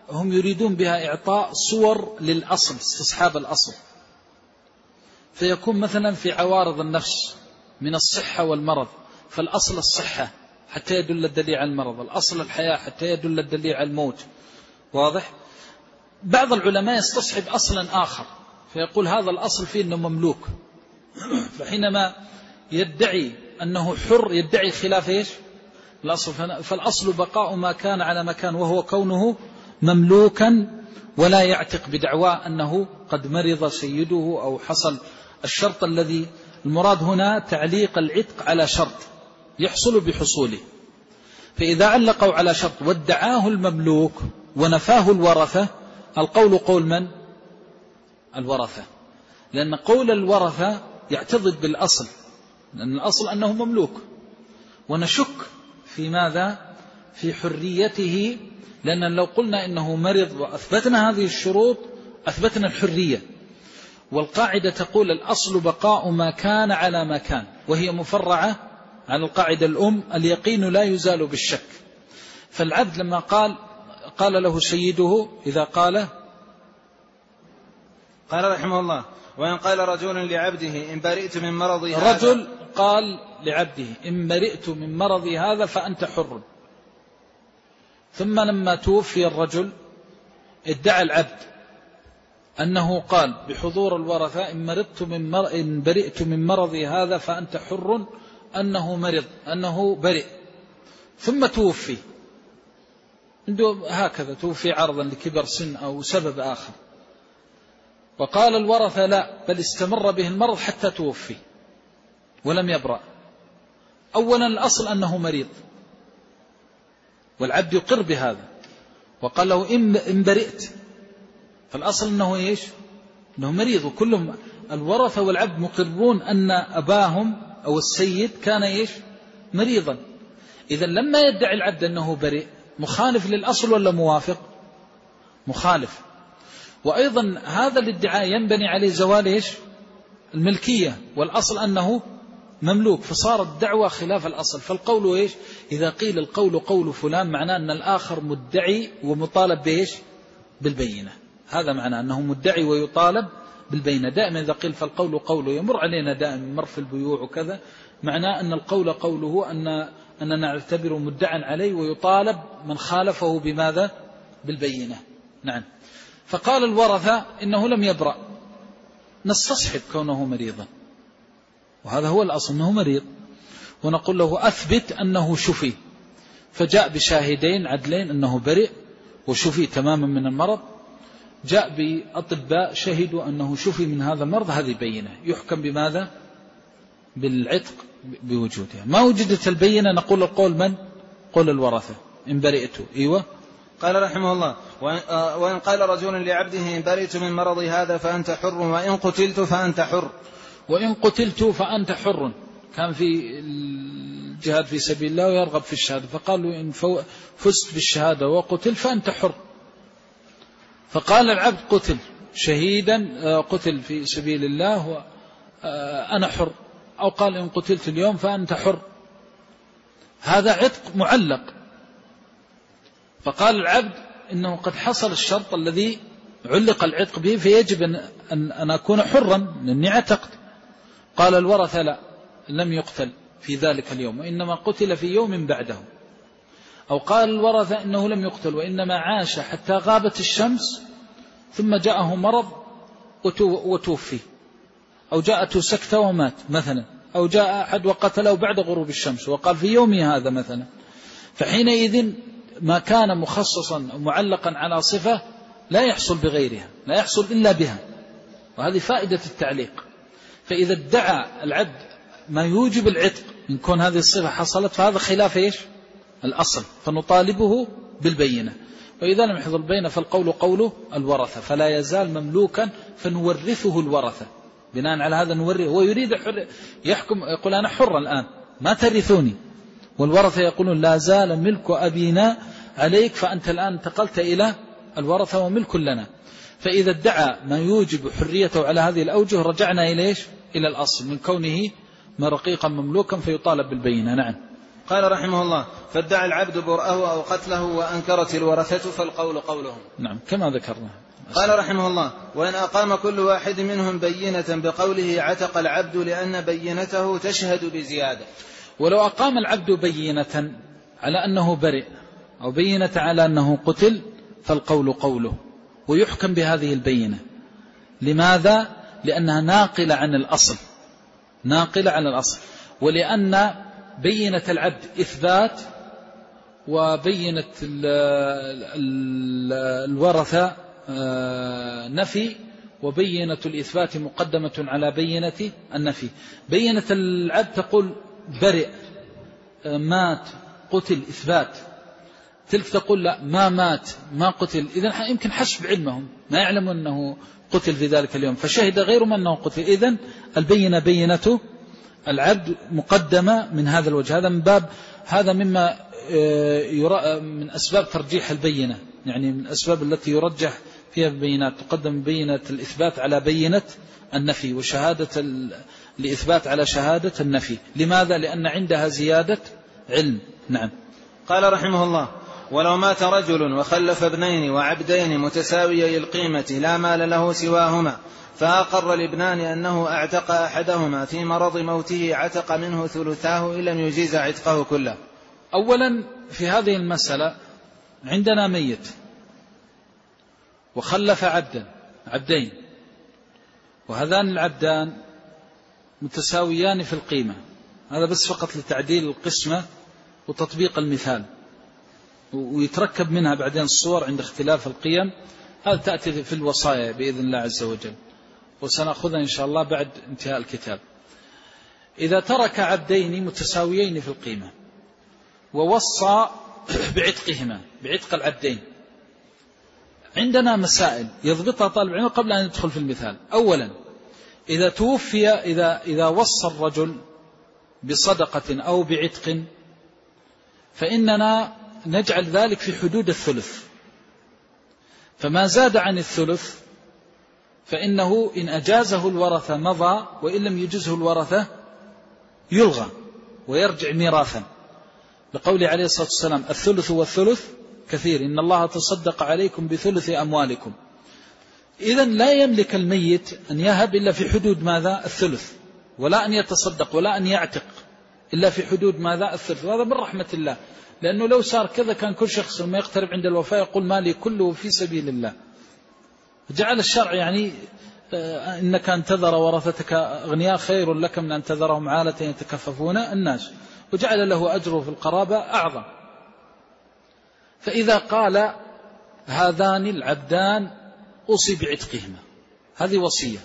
هم يريدون بها إعطاء صور للأصل، استصحاب الأصل، فيكون مثلا في عوارض النفس من الصحة والمرض، فالأصل الصحة حتى يدل الدليل على المرض، الأصل الحياة حتى يدل الدليل على الموت. واضح؟ بعض العلماء يستصحب أصلا آخر فيقول هذا الأصل فيه أنه مملوك، فحينما يدعي أنه حر يدعي خلاف إيش؟ الأصل. فالأصل بقاء ما كان على مكان، وهو كونه مملوكا، ولا يعتق بدعوى أنه قد مرض سيده أو حصل الشرط الذي المراد هنا تعليق العتق على شرط يحصل بحصوله. فإذا علقوا على شرط وادعاه المملوك ونفاه الورثة، القول قول من؟ الورثة، لأن قول الورثة يعتضد بالأصل، لأن الأصل أنه مملوك، ونشك في ماذا؟ في حريته، لأن لو قلنا إنه مرض وأثبتنا هذه الشروط أثبتنا الحرية. والقاعدة تقول الأصل بقاء ما كان على ما كان، وهي مفرعة على القاعدة الأم اليقين لا يزال بالشك. فالعبد لما قال له سيده إذا قال رحمه الله: وإن قال رجل لعبده إن برئت من مرضي هذا، رجل قال لعبده إن برئت من مرضي هذا فأنت حر، ثم لما توفي الرجل ادعى العبد أنه قال بحضور الورثة إن برئت من مرضي هذا فأنت حر، أنه مرض، أنه برئ، ثم توفي هكذا، توفي عرضا لكبر سن أو سبب آخر، وقال الورثة لا، بل استمر به المرض حتى توفي ولم يبرأ. أولا الأصل أنه مريض، والعبد يقر بهذا، وقال له إن برئت، فالأصل أنه إيش؟ أنه مريض، وكلهم الورثة والعبد مقرون أن أباهم أو السيد كان إيش؟ مريضا. إذا لما يدعي العبد أنه برئ مخالف للأصل ولا موافق؟ مخالف. وأيضا هذا الادعاء ينبني عليه زوال إيش؟ الملكية، والأصل أنه مملوك، فصارت الدعوة خلاف الأصل. فالقول إيش؟ إذا قيل القول قول فلان معناه أن الآخر مدعي ومطالب بإيش؟ بالبينة. هذا معناه أنه مدعي ويطالب بالبينة. دائما إذا قيل فالقول قوله، يمر علينا دائما مر في البيوع وكذا، معناه أن القول قوله أننا نعتبر مدعا عليه ويطالب من خالفه بماذا؟ بالبينة. نعم. فقال الورثة إنه لم يبرأ، نستصحب كونه مريضا، وهذا هو الأصل أنه مريض، ونقول له أثبت أنه شفي، فجاء بشاهدين عدلين أنه برئ وشفي تماما من المرض، جاء بأطباء شهدوا أنه شفي من هذا المرض، هذه بينة، يحكم بماذا؟ بالعتق بوجودها. ما وجدت البينة نقول القول من؟ قول الورثة إن برئت. أيوة. قال رحمه الله: وإن قال رجل لعبده إن برئت من مرضي هذا فأنت حر، وإن قتلت فأنت حر. وإن قتلت فأنت حر، كان في الجهاد في سبيل الله ويرغب في الشهادة، فقالوا إن فزت بالشهادة وقتل فأنت حر، فقال العبد قتل شهيدا، قتل في سبيل الله وأنا حر، أو قال إن قتلت اليوم فأنت حر، هذا عتق معلق. فقال العبد إنه قد حصل الشرط الذي علق العتق به، فيجب أن أكون حرا لأني عتقت. قال الورثة لا، لم يقتل في ذلك اليوم، وإنما قتل في يوم بعده. أو قال الورثة إنه لم يقتل، وإنما عاش حتى غابت الشمس ثم جاءه مرض وتوفي، أو جاءته سكتة ومات مثلا، أو جاء أحد وقتله بعد غروب الشمس وقال في يومي هذا مثلا، فحينئذ ما كان مخصصا أو معلقا على صفة لا يحصل بغيرها، لا يحصل إلا بها، وهذه فائدة التعليق. فإذا ادعى العبد ما يوجب العتق إن كون هذه الصفة حصلت، فهذا خلاف إيش؟ الأصل، فنطالبه بالبينة. وإذا لم يحضر البينة فالقول قوله الورثة، فلا يزال مملوكا فنورثه الورثة. بناء على هذا نورثه، هو يريد يحكم، يقول أنا حر الآن ما ترثوني، والورثة يقولون لا زال ملك أبينا عليك، فأنت الآن انتقلت إلى الورثة وملك لنا. فإذا ادعى ما يوجب حريته على هذه الأوجه رجعنا إليش؟ إلى الأصل من كونه رقيقا مملوكا، فيطالب بالبينة. نعم. قال رحمه الله: فادعى العبد برأه أو قتله وأنكرت الورثة فالقول قولهم. نعم كما ذكرنا. قال رحمه الله: وإن أقام كل واحد منهم بينة بقوله عتق العبد لأن بينته تشهد بزيادة. ولو أقام العبد بينة على أنه برئ أو بينة على أنه قتل فالقول قوله، ويحكم بهذه البينة. لماذا؟ لأنها ناقلة عن الأصل، ناقلة عن الأصل، ولأن بينة العبد إثبات، وبينة الورثة نفي، وبينة الإثبات مقدمة على بينة النفي. بينة العبد تقول برئ، مات، قتل، إثبات. تلك تقول لا، ما مات، ما قتل. إذن يمكن حسب علمهم ما يعلم أنه قتل في ذلك اليوم، فشهد غيرهم أنه قتل. إذن البينة بينة العبد مقدمة من هذا الوجه. هذا من باب، هذا مما من أسباب ترجيح البينة، يعني من الأسباب التي يرجح فيها البينات، تقدم بينة الإثبات على بينة النفي، وشهادة الإثبات على شهادة النفي. لماذا؟ لأن عندها زيادة علم. نعم. قال رحمه الله: ولو مات رجل وخلف ابنين وعبدين متساويي القيمة لا مال له سواهما، فأقر الابنان أنه اعتق أحدهما في مرض موته، عتق منه ثلثاه إن لم يجيز عتقه كله. أولا في هذه المسألة عندنا ميت وخلف عبدين، وهذان العبدان متساويان في القيمة. هذا بس فقط لتعديل القسمة وتطبيق المثال، ويتركب منها بعدين الصور عند اختلاف القيم. هذا تأتي في الوصايا بإذن الله عز وجل، وسنأخذها إن شاء الله بعد انتهاء الكتاب. إذا ترك عبدين متساويين في القيمة ووصى بعتقهما، بعتق العبدين، عندنا مسائل يضبطها طالب العلم قبل أن يدخل في المثال. أولا، إذا توفي، إذا وصى الرجل بصدقة أو بعتق، فإننا نجعل ذلك في حدود الثلث، فما زاد عن الثلث فإنه إن أجازه الورثة مضى، وإن لم يجزه الورثة يلغى ويرجع ميراثا، لقول عليه الصلاة والسلام: الثلث والثلث كثير، إن الله تصدق عليكم بثلث أموالكم. إذن لا يملك الميت أن يهب إلا في حدود ماذا؟ الثلث، ولا أن يتصدق ولا أن يعتق إلا في حدود ماذا؟ الثلث. وهذا من رحمة الله، لأنه لو صار كذا كان كل شخص لما يقترب عند الوفاة يقول مالي كله في سبيل الله. جعل الشرع يعني إنك أن تذر ورثتك أغنياء خير لك من أن تذرهم عالة يتكففون الناس، وجعل له أجره في القرابة أعظم. فإذا قال هذان العبدان أوصي بعتقهما، هذه وصية،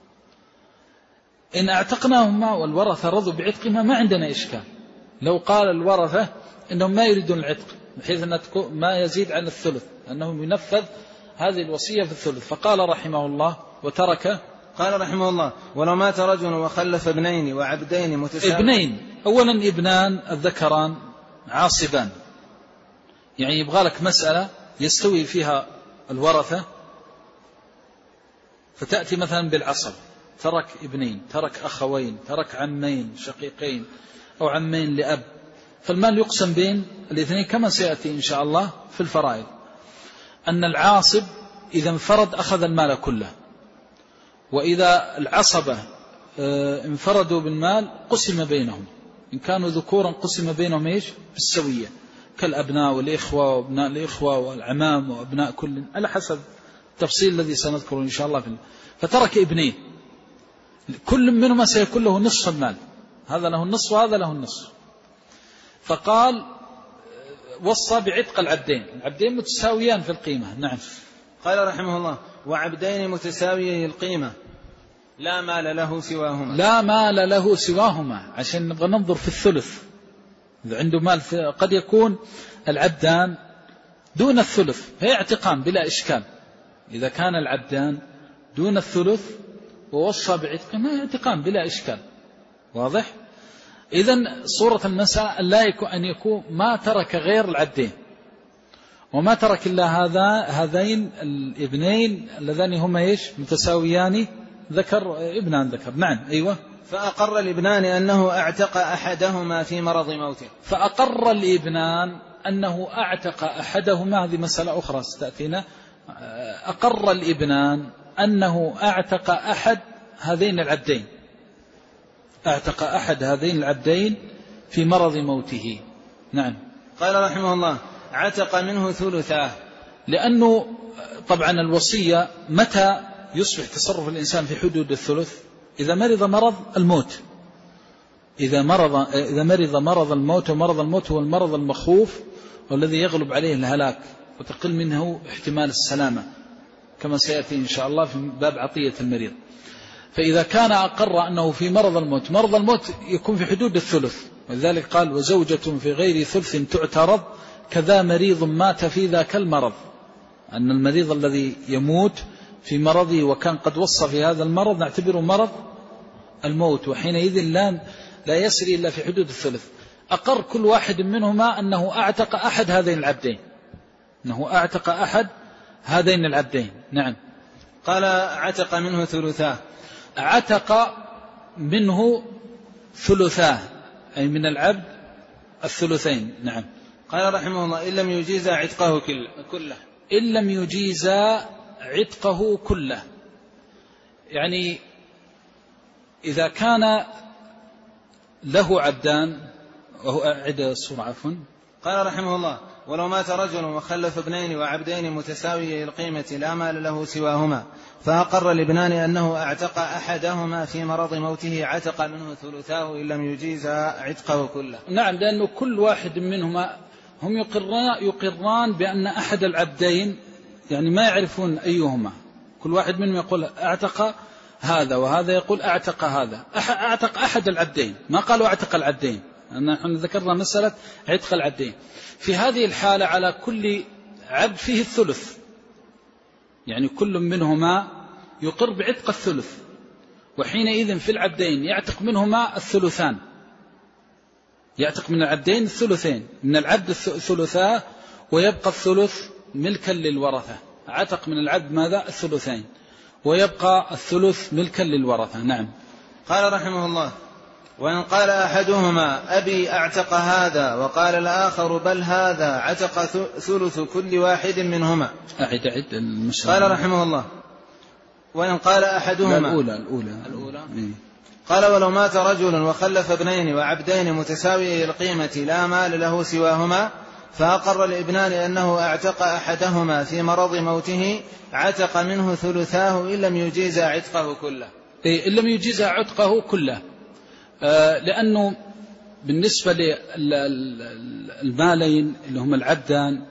إن اعتقناهما والورثة رضوا بعتقهما ما عندنا إشكال. لو قال الورثة إنهم ما يريدون العتق بحيث أن ما يزيد عن الثلث، أنهم ينفذ هذه الوصية في الثلث. فقال رحمه الله: وترك. قال رحمه الله: ولو مات رجل وخلف ابنين وعبدين متساويين. ابنين، أولا ابنان الذكران عاصبان، يعني يبغى لك مسألة يستوي فيها الورثة، فتأتي مثلا بالعصب، ترك ابنين، ترك أخوين، ترك عمين شقيقين أو عمين لأب، فالمال يقسم بين الاثنين كما سيأتي إن شاء الله في الفرائض. أن العاصب إذا انفرد أخذ المال كله، وإذا العصبة انفردوا بالمال قسم بينهم، إن كانوا ذكورا قسم بينهم إيش؟ بالسوية، كالأبناء والإخوة وأبناء الإخوة والعمام وأبناء كل، على حسب التفصيل الذي سنذكره إن شاء الله. فترك ابنين، كل منهما سيكون له نصف المال، هذا له النصف وهذا له النصف. فقال وصى بعتق العبدين، العبدين متساويان في القيمة. نعم. قال رحمه الله: وعبدين متساويي القيمة لا مال له سواهما. لا مال له سواهما، عشان نبغى ننظر في الثلث. إذا عنده مال قد يكون العبدان دون الثلث فيعتقان بلا إشكال. إذا كان العبدان دون الثلث ووصى بعتق ما يعتقان بلا إشكال. واضح؟ إذن صورة المسألة لا يكون أن يكون ما ترك غير العبدين، وما ترك إلا هذين الابنين اللذان هما إيش؟ متساويان ذكر ابنان ذكر. نعم. أيوة. فأقر الابنان أنه أعتق أحدهما في مرض موته. فأقر الابنان أنه أعتق أحدهما، هذه مسألة أخرى ستأتينا. أقر الابنان أنه أعتق أحد هذين العبدين، أعتق أحد هذين العبدين في مرض موته. نعم. قال رحمه الله: عتق منه ثلثاه. لأنه طبعا الوصية متى يصبح تصرف الإنسان في حدود الثلث؟ إذا مرض مرض الموت، إذا مرض مرض الموت، ومرض الموت هو المرض المخوف والذي يغلب عليه الهلاك وتقل منه احتمال السلامة، كما سيأتي إن شاء الله في باب عطية المريض. فإذا كان أقر أنه في مرض الموت، مرض الموت يكون في حدود الثلث، ولذلك قال: وزوجة في غير ثلث تعترض كذا مريض مات في ذاك المرض. أن المريض الذي يموت في مرضه وكان قد وصى في هذا المرض نعتبره مرض الموت، وحينئذ لا يسري إلا في حدود الثلث. أقر كل واحد منهما أنه أعتق أحد هذين العبدين، أنه أعتق أحد هذين العبدين. نعم. قال: عتق منه ثلثاه. عتق منه ثلثاه، أي من العبد الثلثين. نعم. قال رحمه الله: إن لم يجيز عتقه كله. إن لم يجيز عتقه كله، يعني إذا كان له عبدان، وهو أعد الصورة عفوا. قال رحمه الله: ولو مات رجل وخلف ابنين وعبدين متساويي القيمة لا مال له سواهما، فأقر الابنان أنه أعتق أحدهما في مرض موته، عتق منه ثلثاه إن لم يجيز عتقه كله. نعم، لأنه كل واحد منهما هم يقران بأن أحد العبدين، يعني ما يعرفون أيهما، كل واحد منهم يقول أعتق هذا، وهذا يقول أعتق هذا، أعتق أحد العبدين، ما قالوا أعتق العبدين. نحن ذكرنا مسألة عتق العبدين. في هذه الحالة على كل عبد فيه الثلث، يعني كل منهما يقر بعتق الثلث، وحينئذ في العبدين يعتق منهما الثلثان، يعتق من العبدين الثلثين، من العبد الثلثاء، ويبقى الثلث ملكا للورثة. عتق من العبد ماذا؟ الثلثين، ويبقى الثلث ملكا للورثة. نعم. قال رحمه الله: وإن قال أحدهما أبي أعتق هذا، وقال الآخر بل هذا، عتق ثلث كل واحد منهما. أعد المسألة. قال رحمه الله: وإن قال أحدهما الأولى. قال: ولو مات رجل وخلف ابنين وعبدين متساويي القيمة لا مال له سواهما، فأقر الابنان أنه أعتق أحدهما في مرض موته، عتق منه ثلثاه إن لم يجيز عتقه كله. إن لم يجيز عتقه كله، لأنه بالنسبة للمالين اللي هم العبدان،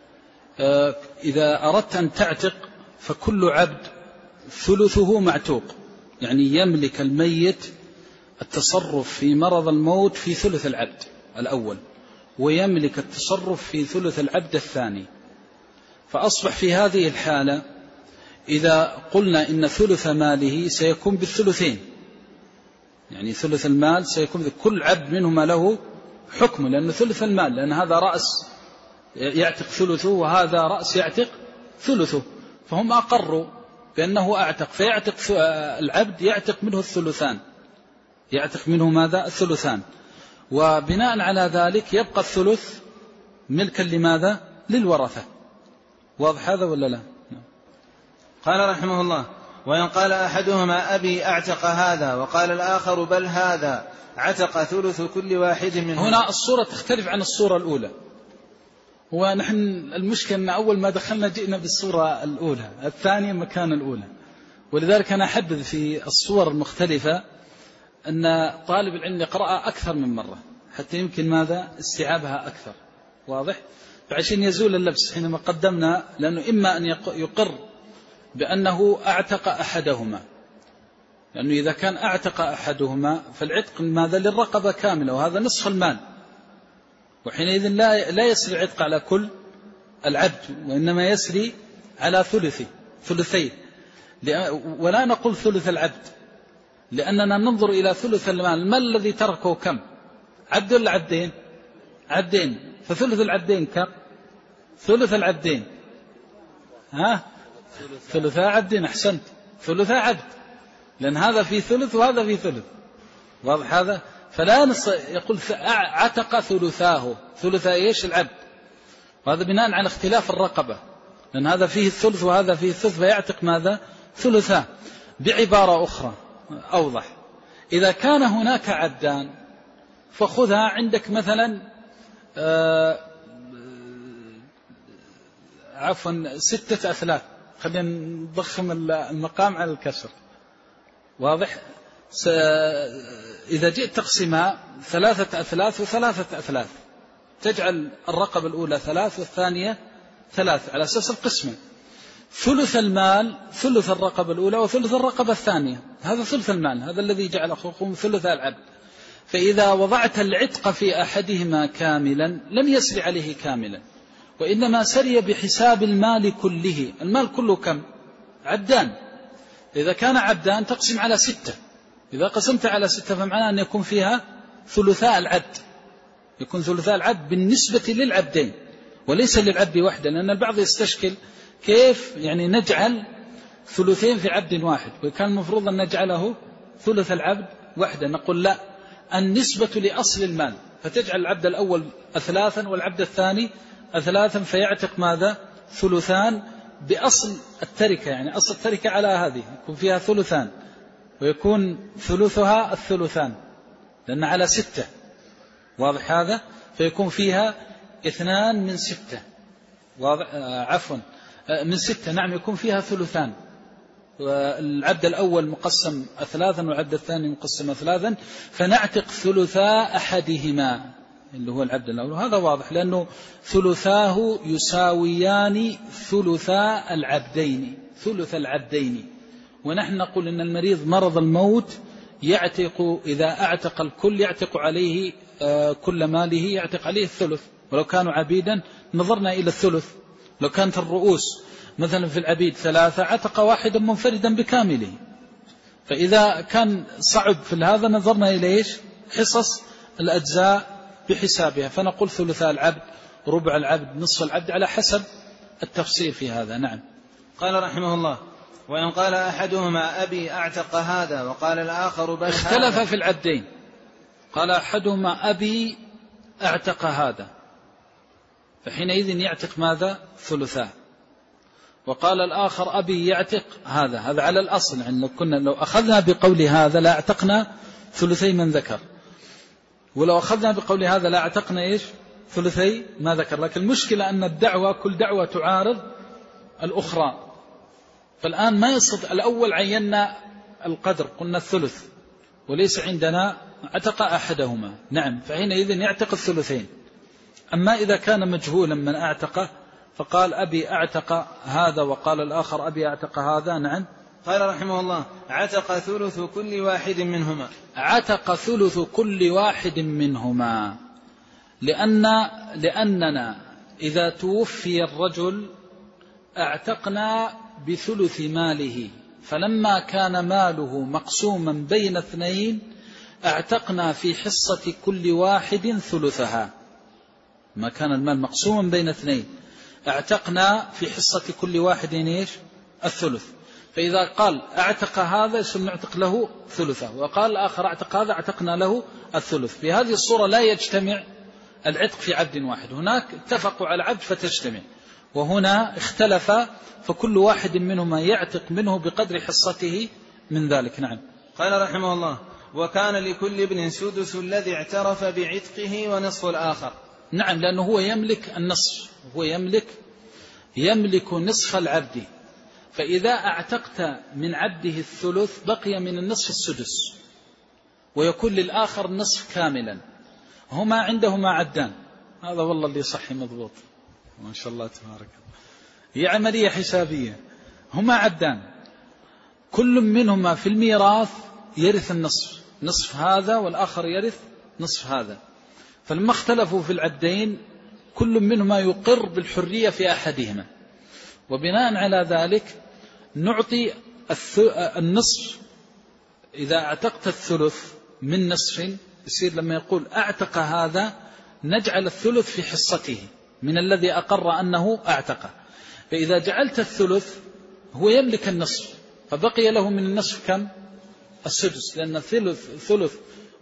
إذا أردت أن تعتق فكل عبد ثلثه معتوق، يعني يملك الميت التصرف في مرض الموت في ثلث العبد الأول، ويملك التصرف في ثلث العبد الثاني. فأصبح في هذه الحالة إذا قلنا إن ثلث ماله سيكون بالثلثين، يعني ثلث المال سيكون كل عبد منهما له حكم، لأنه ثلث المال، لأن هذا رأس يعتق ثلثه وهذا رأس يعتق ثلثه، فهم أقروا بأنه أعتق، فيعتق العبد يعتق منه الثلثان، يعتق منه ماذا؟ الثلثان، وبناء على ذلك يبقى الثلث ملكا لماذا؟ للورثة. واضح هذا ولا لا؟ قال رحمه الله: وإن قال أحدهما أبي أعتق هذا، وقال الآخر بل هذا، عتق ثلث كل واحد منهم. هنا الصورة تختلف عن الصورة الأولى، ونحن المشكلة أن أول ما دخلنا جئنا بالصورة الأولى، الثانية مكان الأولى، ولذلك أنا أحبذ في الصور المختلفة أن طالب العلم يقرأها أكثر من مرة حتى يمكن ماذا؟ استيعابها أكثر. واضح؟ فعشان يزول اللبس حينما قدمنا، لأنه إما أن يقر بأنه أعتق أحدهما، لأنه إذا كان أعتق أحدهما فالعتق ماذا؟ للرقبة كاملة، وهذا نصف المال، وحينئذ لا يسري العتق على كل العبد، وإنما يسري على ثلثين، ولا نقول ثلث العبد، لأننا ننظر إلى ثلث المال الذي تركه كم؟ عبد ولا عبدين؟ عبدين، فثلث العبدين كم؟ ثلث العبدين ثلثاء عبدين. أحسنت، ثلثاء عبد، لأن هذا في ثلث وهذا في ثلث، واضح هذا؟ فلا يقول عتق ثلثاه، ثلثا إيش؟ العبد. وهذا بناء على اختلاف الرقبة، لأن هذا فيه الثلث وهذا فيه الثلث، فيعتق ماذا؟ ثلثاه. بعبارة أخرى أوضح، إذا كان هناك عبدان فخذها عندك مثلا 6 أثلاث، خلينا نضخم المقام على الكسر، واضح؟ إذا جئت تقسمها 3 أثلاث و3 أثلاث، تجعل الرقبة الأولى 3 والثانية 3 على أساس القسمة. ثلث المال ثلث الرقبة الأولى وثلث الرقبة الثانية، هذا ثلث المال، هذا الذي جعل أخوكم ثلث العبد. فإذا وضعت العتق في أحدهما كاملا لم يسري عليه كاملا، وإنما سري بحساب المال كله. المال كله كم؟ عبدان. إذا كان عبدان تقسم على 6، إذا قسمت على 6 فمعنى أن يكون فيها ثلثاء العبد، يكون ثلثاء العبد بالنسبة للعبدين وليس للعبد وحده، لأن البعض يستشكل كيف يعني نجعل ثلثين في عبد واحد، وكان المفروض أن نجعله ثلث العبد وحده. نقول لا، النسبة لأصل المال، فتجعل العبد الأول 3 والعبد الثاني 3، فيعتق ماذا؟ ثلثان بأصل التركة، يعني أصل التركة على هذه يكون فيها ثلثان، ويكون ثلثها الثلثان لأن على 6، واضح هذا؟ فيكون فيها 2 من 6، واضح؟ عفوا من 6، نعم، يكون فيها ثلثان، والعبد الأول مقسم 3 والعبد الثاني مقسم 3، فنعتق ثلثا أحدهما اللي هو العبد الأول. هذا واضح لأنه ثلثاه يساويان ثلثا العبدين، ثلث العبدين. ونحن نقول إن المريض مرض الموت يعتق، إذا أعتق الكل يعتق عليه كل ماله، يعتق عليه الثلث. ولو كانوا عبيدا نظرنا إلى الثلث. لو كانت الرؤوس مثلا في العبيد 3 عتق واحدا منفردا بكامله. فإذا كان صعب في هذا نظرنا إلى إيش؟ حصص الأجزاء بحسابها، فنقول ثلثاء العبد، ربع العبد، نصف العبد، على حسب التفصيل في هذا. نعم. قال رحمه الله: وإن قال أحدهما أبي أعتق هذا وقال الآخر بل اختلف في العبدين، قال أحدهما أبي أعتق هذا، فحينئذ يعتق ماذا؟ ثلثاه. وقال الآخر أبي يعتق هذا، هذا على الأصل، يعني لو أخذنا بقول هذا لا اعتقنا ثلثي من ذكر، ولو أخذنا بقول هذا لا اعتقنا إيش؟ ثلثي ما ذكر. لكن المشكلة أن الدعوة كل دعوة تعارض الأخرى، فالآن ما يستطيع. الأول عينا القدر قلنا الثلث، وليس عندنا اعتق أحدهما، نعم، فحينئذ يعتق الثلثين. أما إذا كان مجهولا من أعتقه فقال أبي أعتق هذا وقال الآخر أبي أعتق هذا، نعم. قال رحمه الله: عتق ثلث كل واحد منهما. عتق ثلث كل واحد منهما، لأننا إذا توفي الرجل اعتقنا بثلث ماله، فلما كان ماله مقسوما بين 2 اعتقنا في حصة كل واحد ثلثها. ما كان المال مقسوما بين 2 اعتقنا في حصة كل واحد إيش؟ الثلث. فإذا قال اعتق هذا نعتق له ثلثه، وقال الآخر اعتق هذا اعتقنا له الثلث. في هذه الصورة لا يجتمع العتق في عبد واحد، هناك اتفقوا على عبد فتجتمع، وهنا اختلف، فكل واحد منهما يعتق منه بقدر حصته من ذلك. نعم. قال رحمه الله: وكان لكل ابن سدس الذي اعترف بعتقه ونصف الآخر. نعم، لأنه هو يملك النصف، هو يملك نصف العبد، فإذا اعتقت من عبده الثلث بقي من النصف السدس، ويكون للآخر نصف كاملا. هما عندهما عبدان، هذا والله اللي صحي مضبوط، ما شاء الله تبارك الله، هي عملية حسابية. هما عبدان كل منهما في الميراث يرث النصف، نصف هذا والآخر يرث نصف هذا. فلما اختلفوا في العبدين كل منهما يقر بالحرية في أحدهما، وبناء على ذلك نعطي النصف. إذا اعتقت الثلث من نصف يصير لما يقول اعتق هذا نجعل الثلث في حصته من الذي أقر أنه اعتقه. فإذا جعلت الثلث هو يملك النصف، فبقي له من النصف كم؟ السدس، لأن الثلث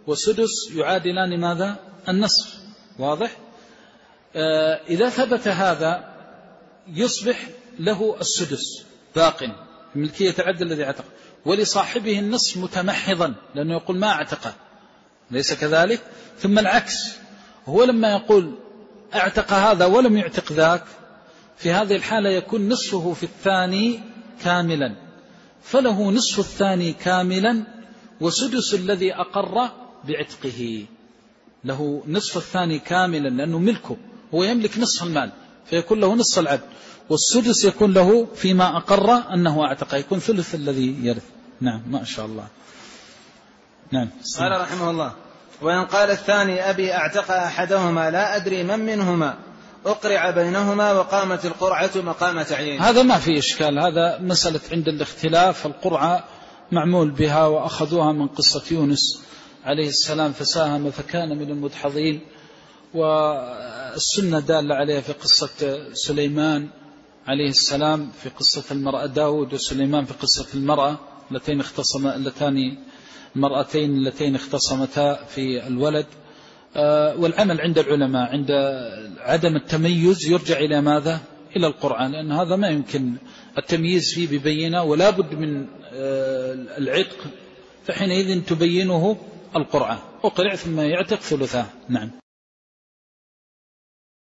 وسدس يعادلان ماذا؟ النصف. واضح؟ إذا ثبت هذا يصبح له السدس باق ملكية العبد الذي اعتق، ولصاحبه النصف متمحضا، لأنه يقول ما اعتقه، ليس كذلك؟ ثم العكس، هو لما يقول اعتق هذا ولم يعتق ذاك، في هذه الحالة يكون نصفه في الثاني كاملا، فله نصف الثاني كاملا وسدس الذي أقر بعتقه، له نصف الثاني كاملا لأنه ملكه، هو يملك نصف المال فيكون له نصف العبد، والسدس يكون له فيما أقر أنه اعتق، يكون ثلث الذي يرث. نعم ما شاء الله. نعم. قال رحمه الله: وإن قال الثاني أبي اعتق أحدهما لا أدري من منهما أقرع بينهما وقامت القرعة مقام تعيين. هذا ما في إشكال، هذا مسألة عند الاختلاف، القرعة معمول بها، وأخذوها من قصة يونس عليه السلام فساهم فكان من المدحضين، والسنة دالة عليها في قصة سليمان عليه السلام في قصة المرأة، داود وسليمان في قصة المرأة المرأتين اللتين اختصمتا في الولد. والعمل عند العلماء عند عدم التميز يرجع إلى ماذا؟ إلى القرآن، لأن هذا ما يمكن التمييز فيه ببينة، ولا بد من العتق، فحينئذ تبينه القرآن، أقرع ثم يعتق ثلثاه. نعم.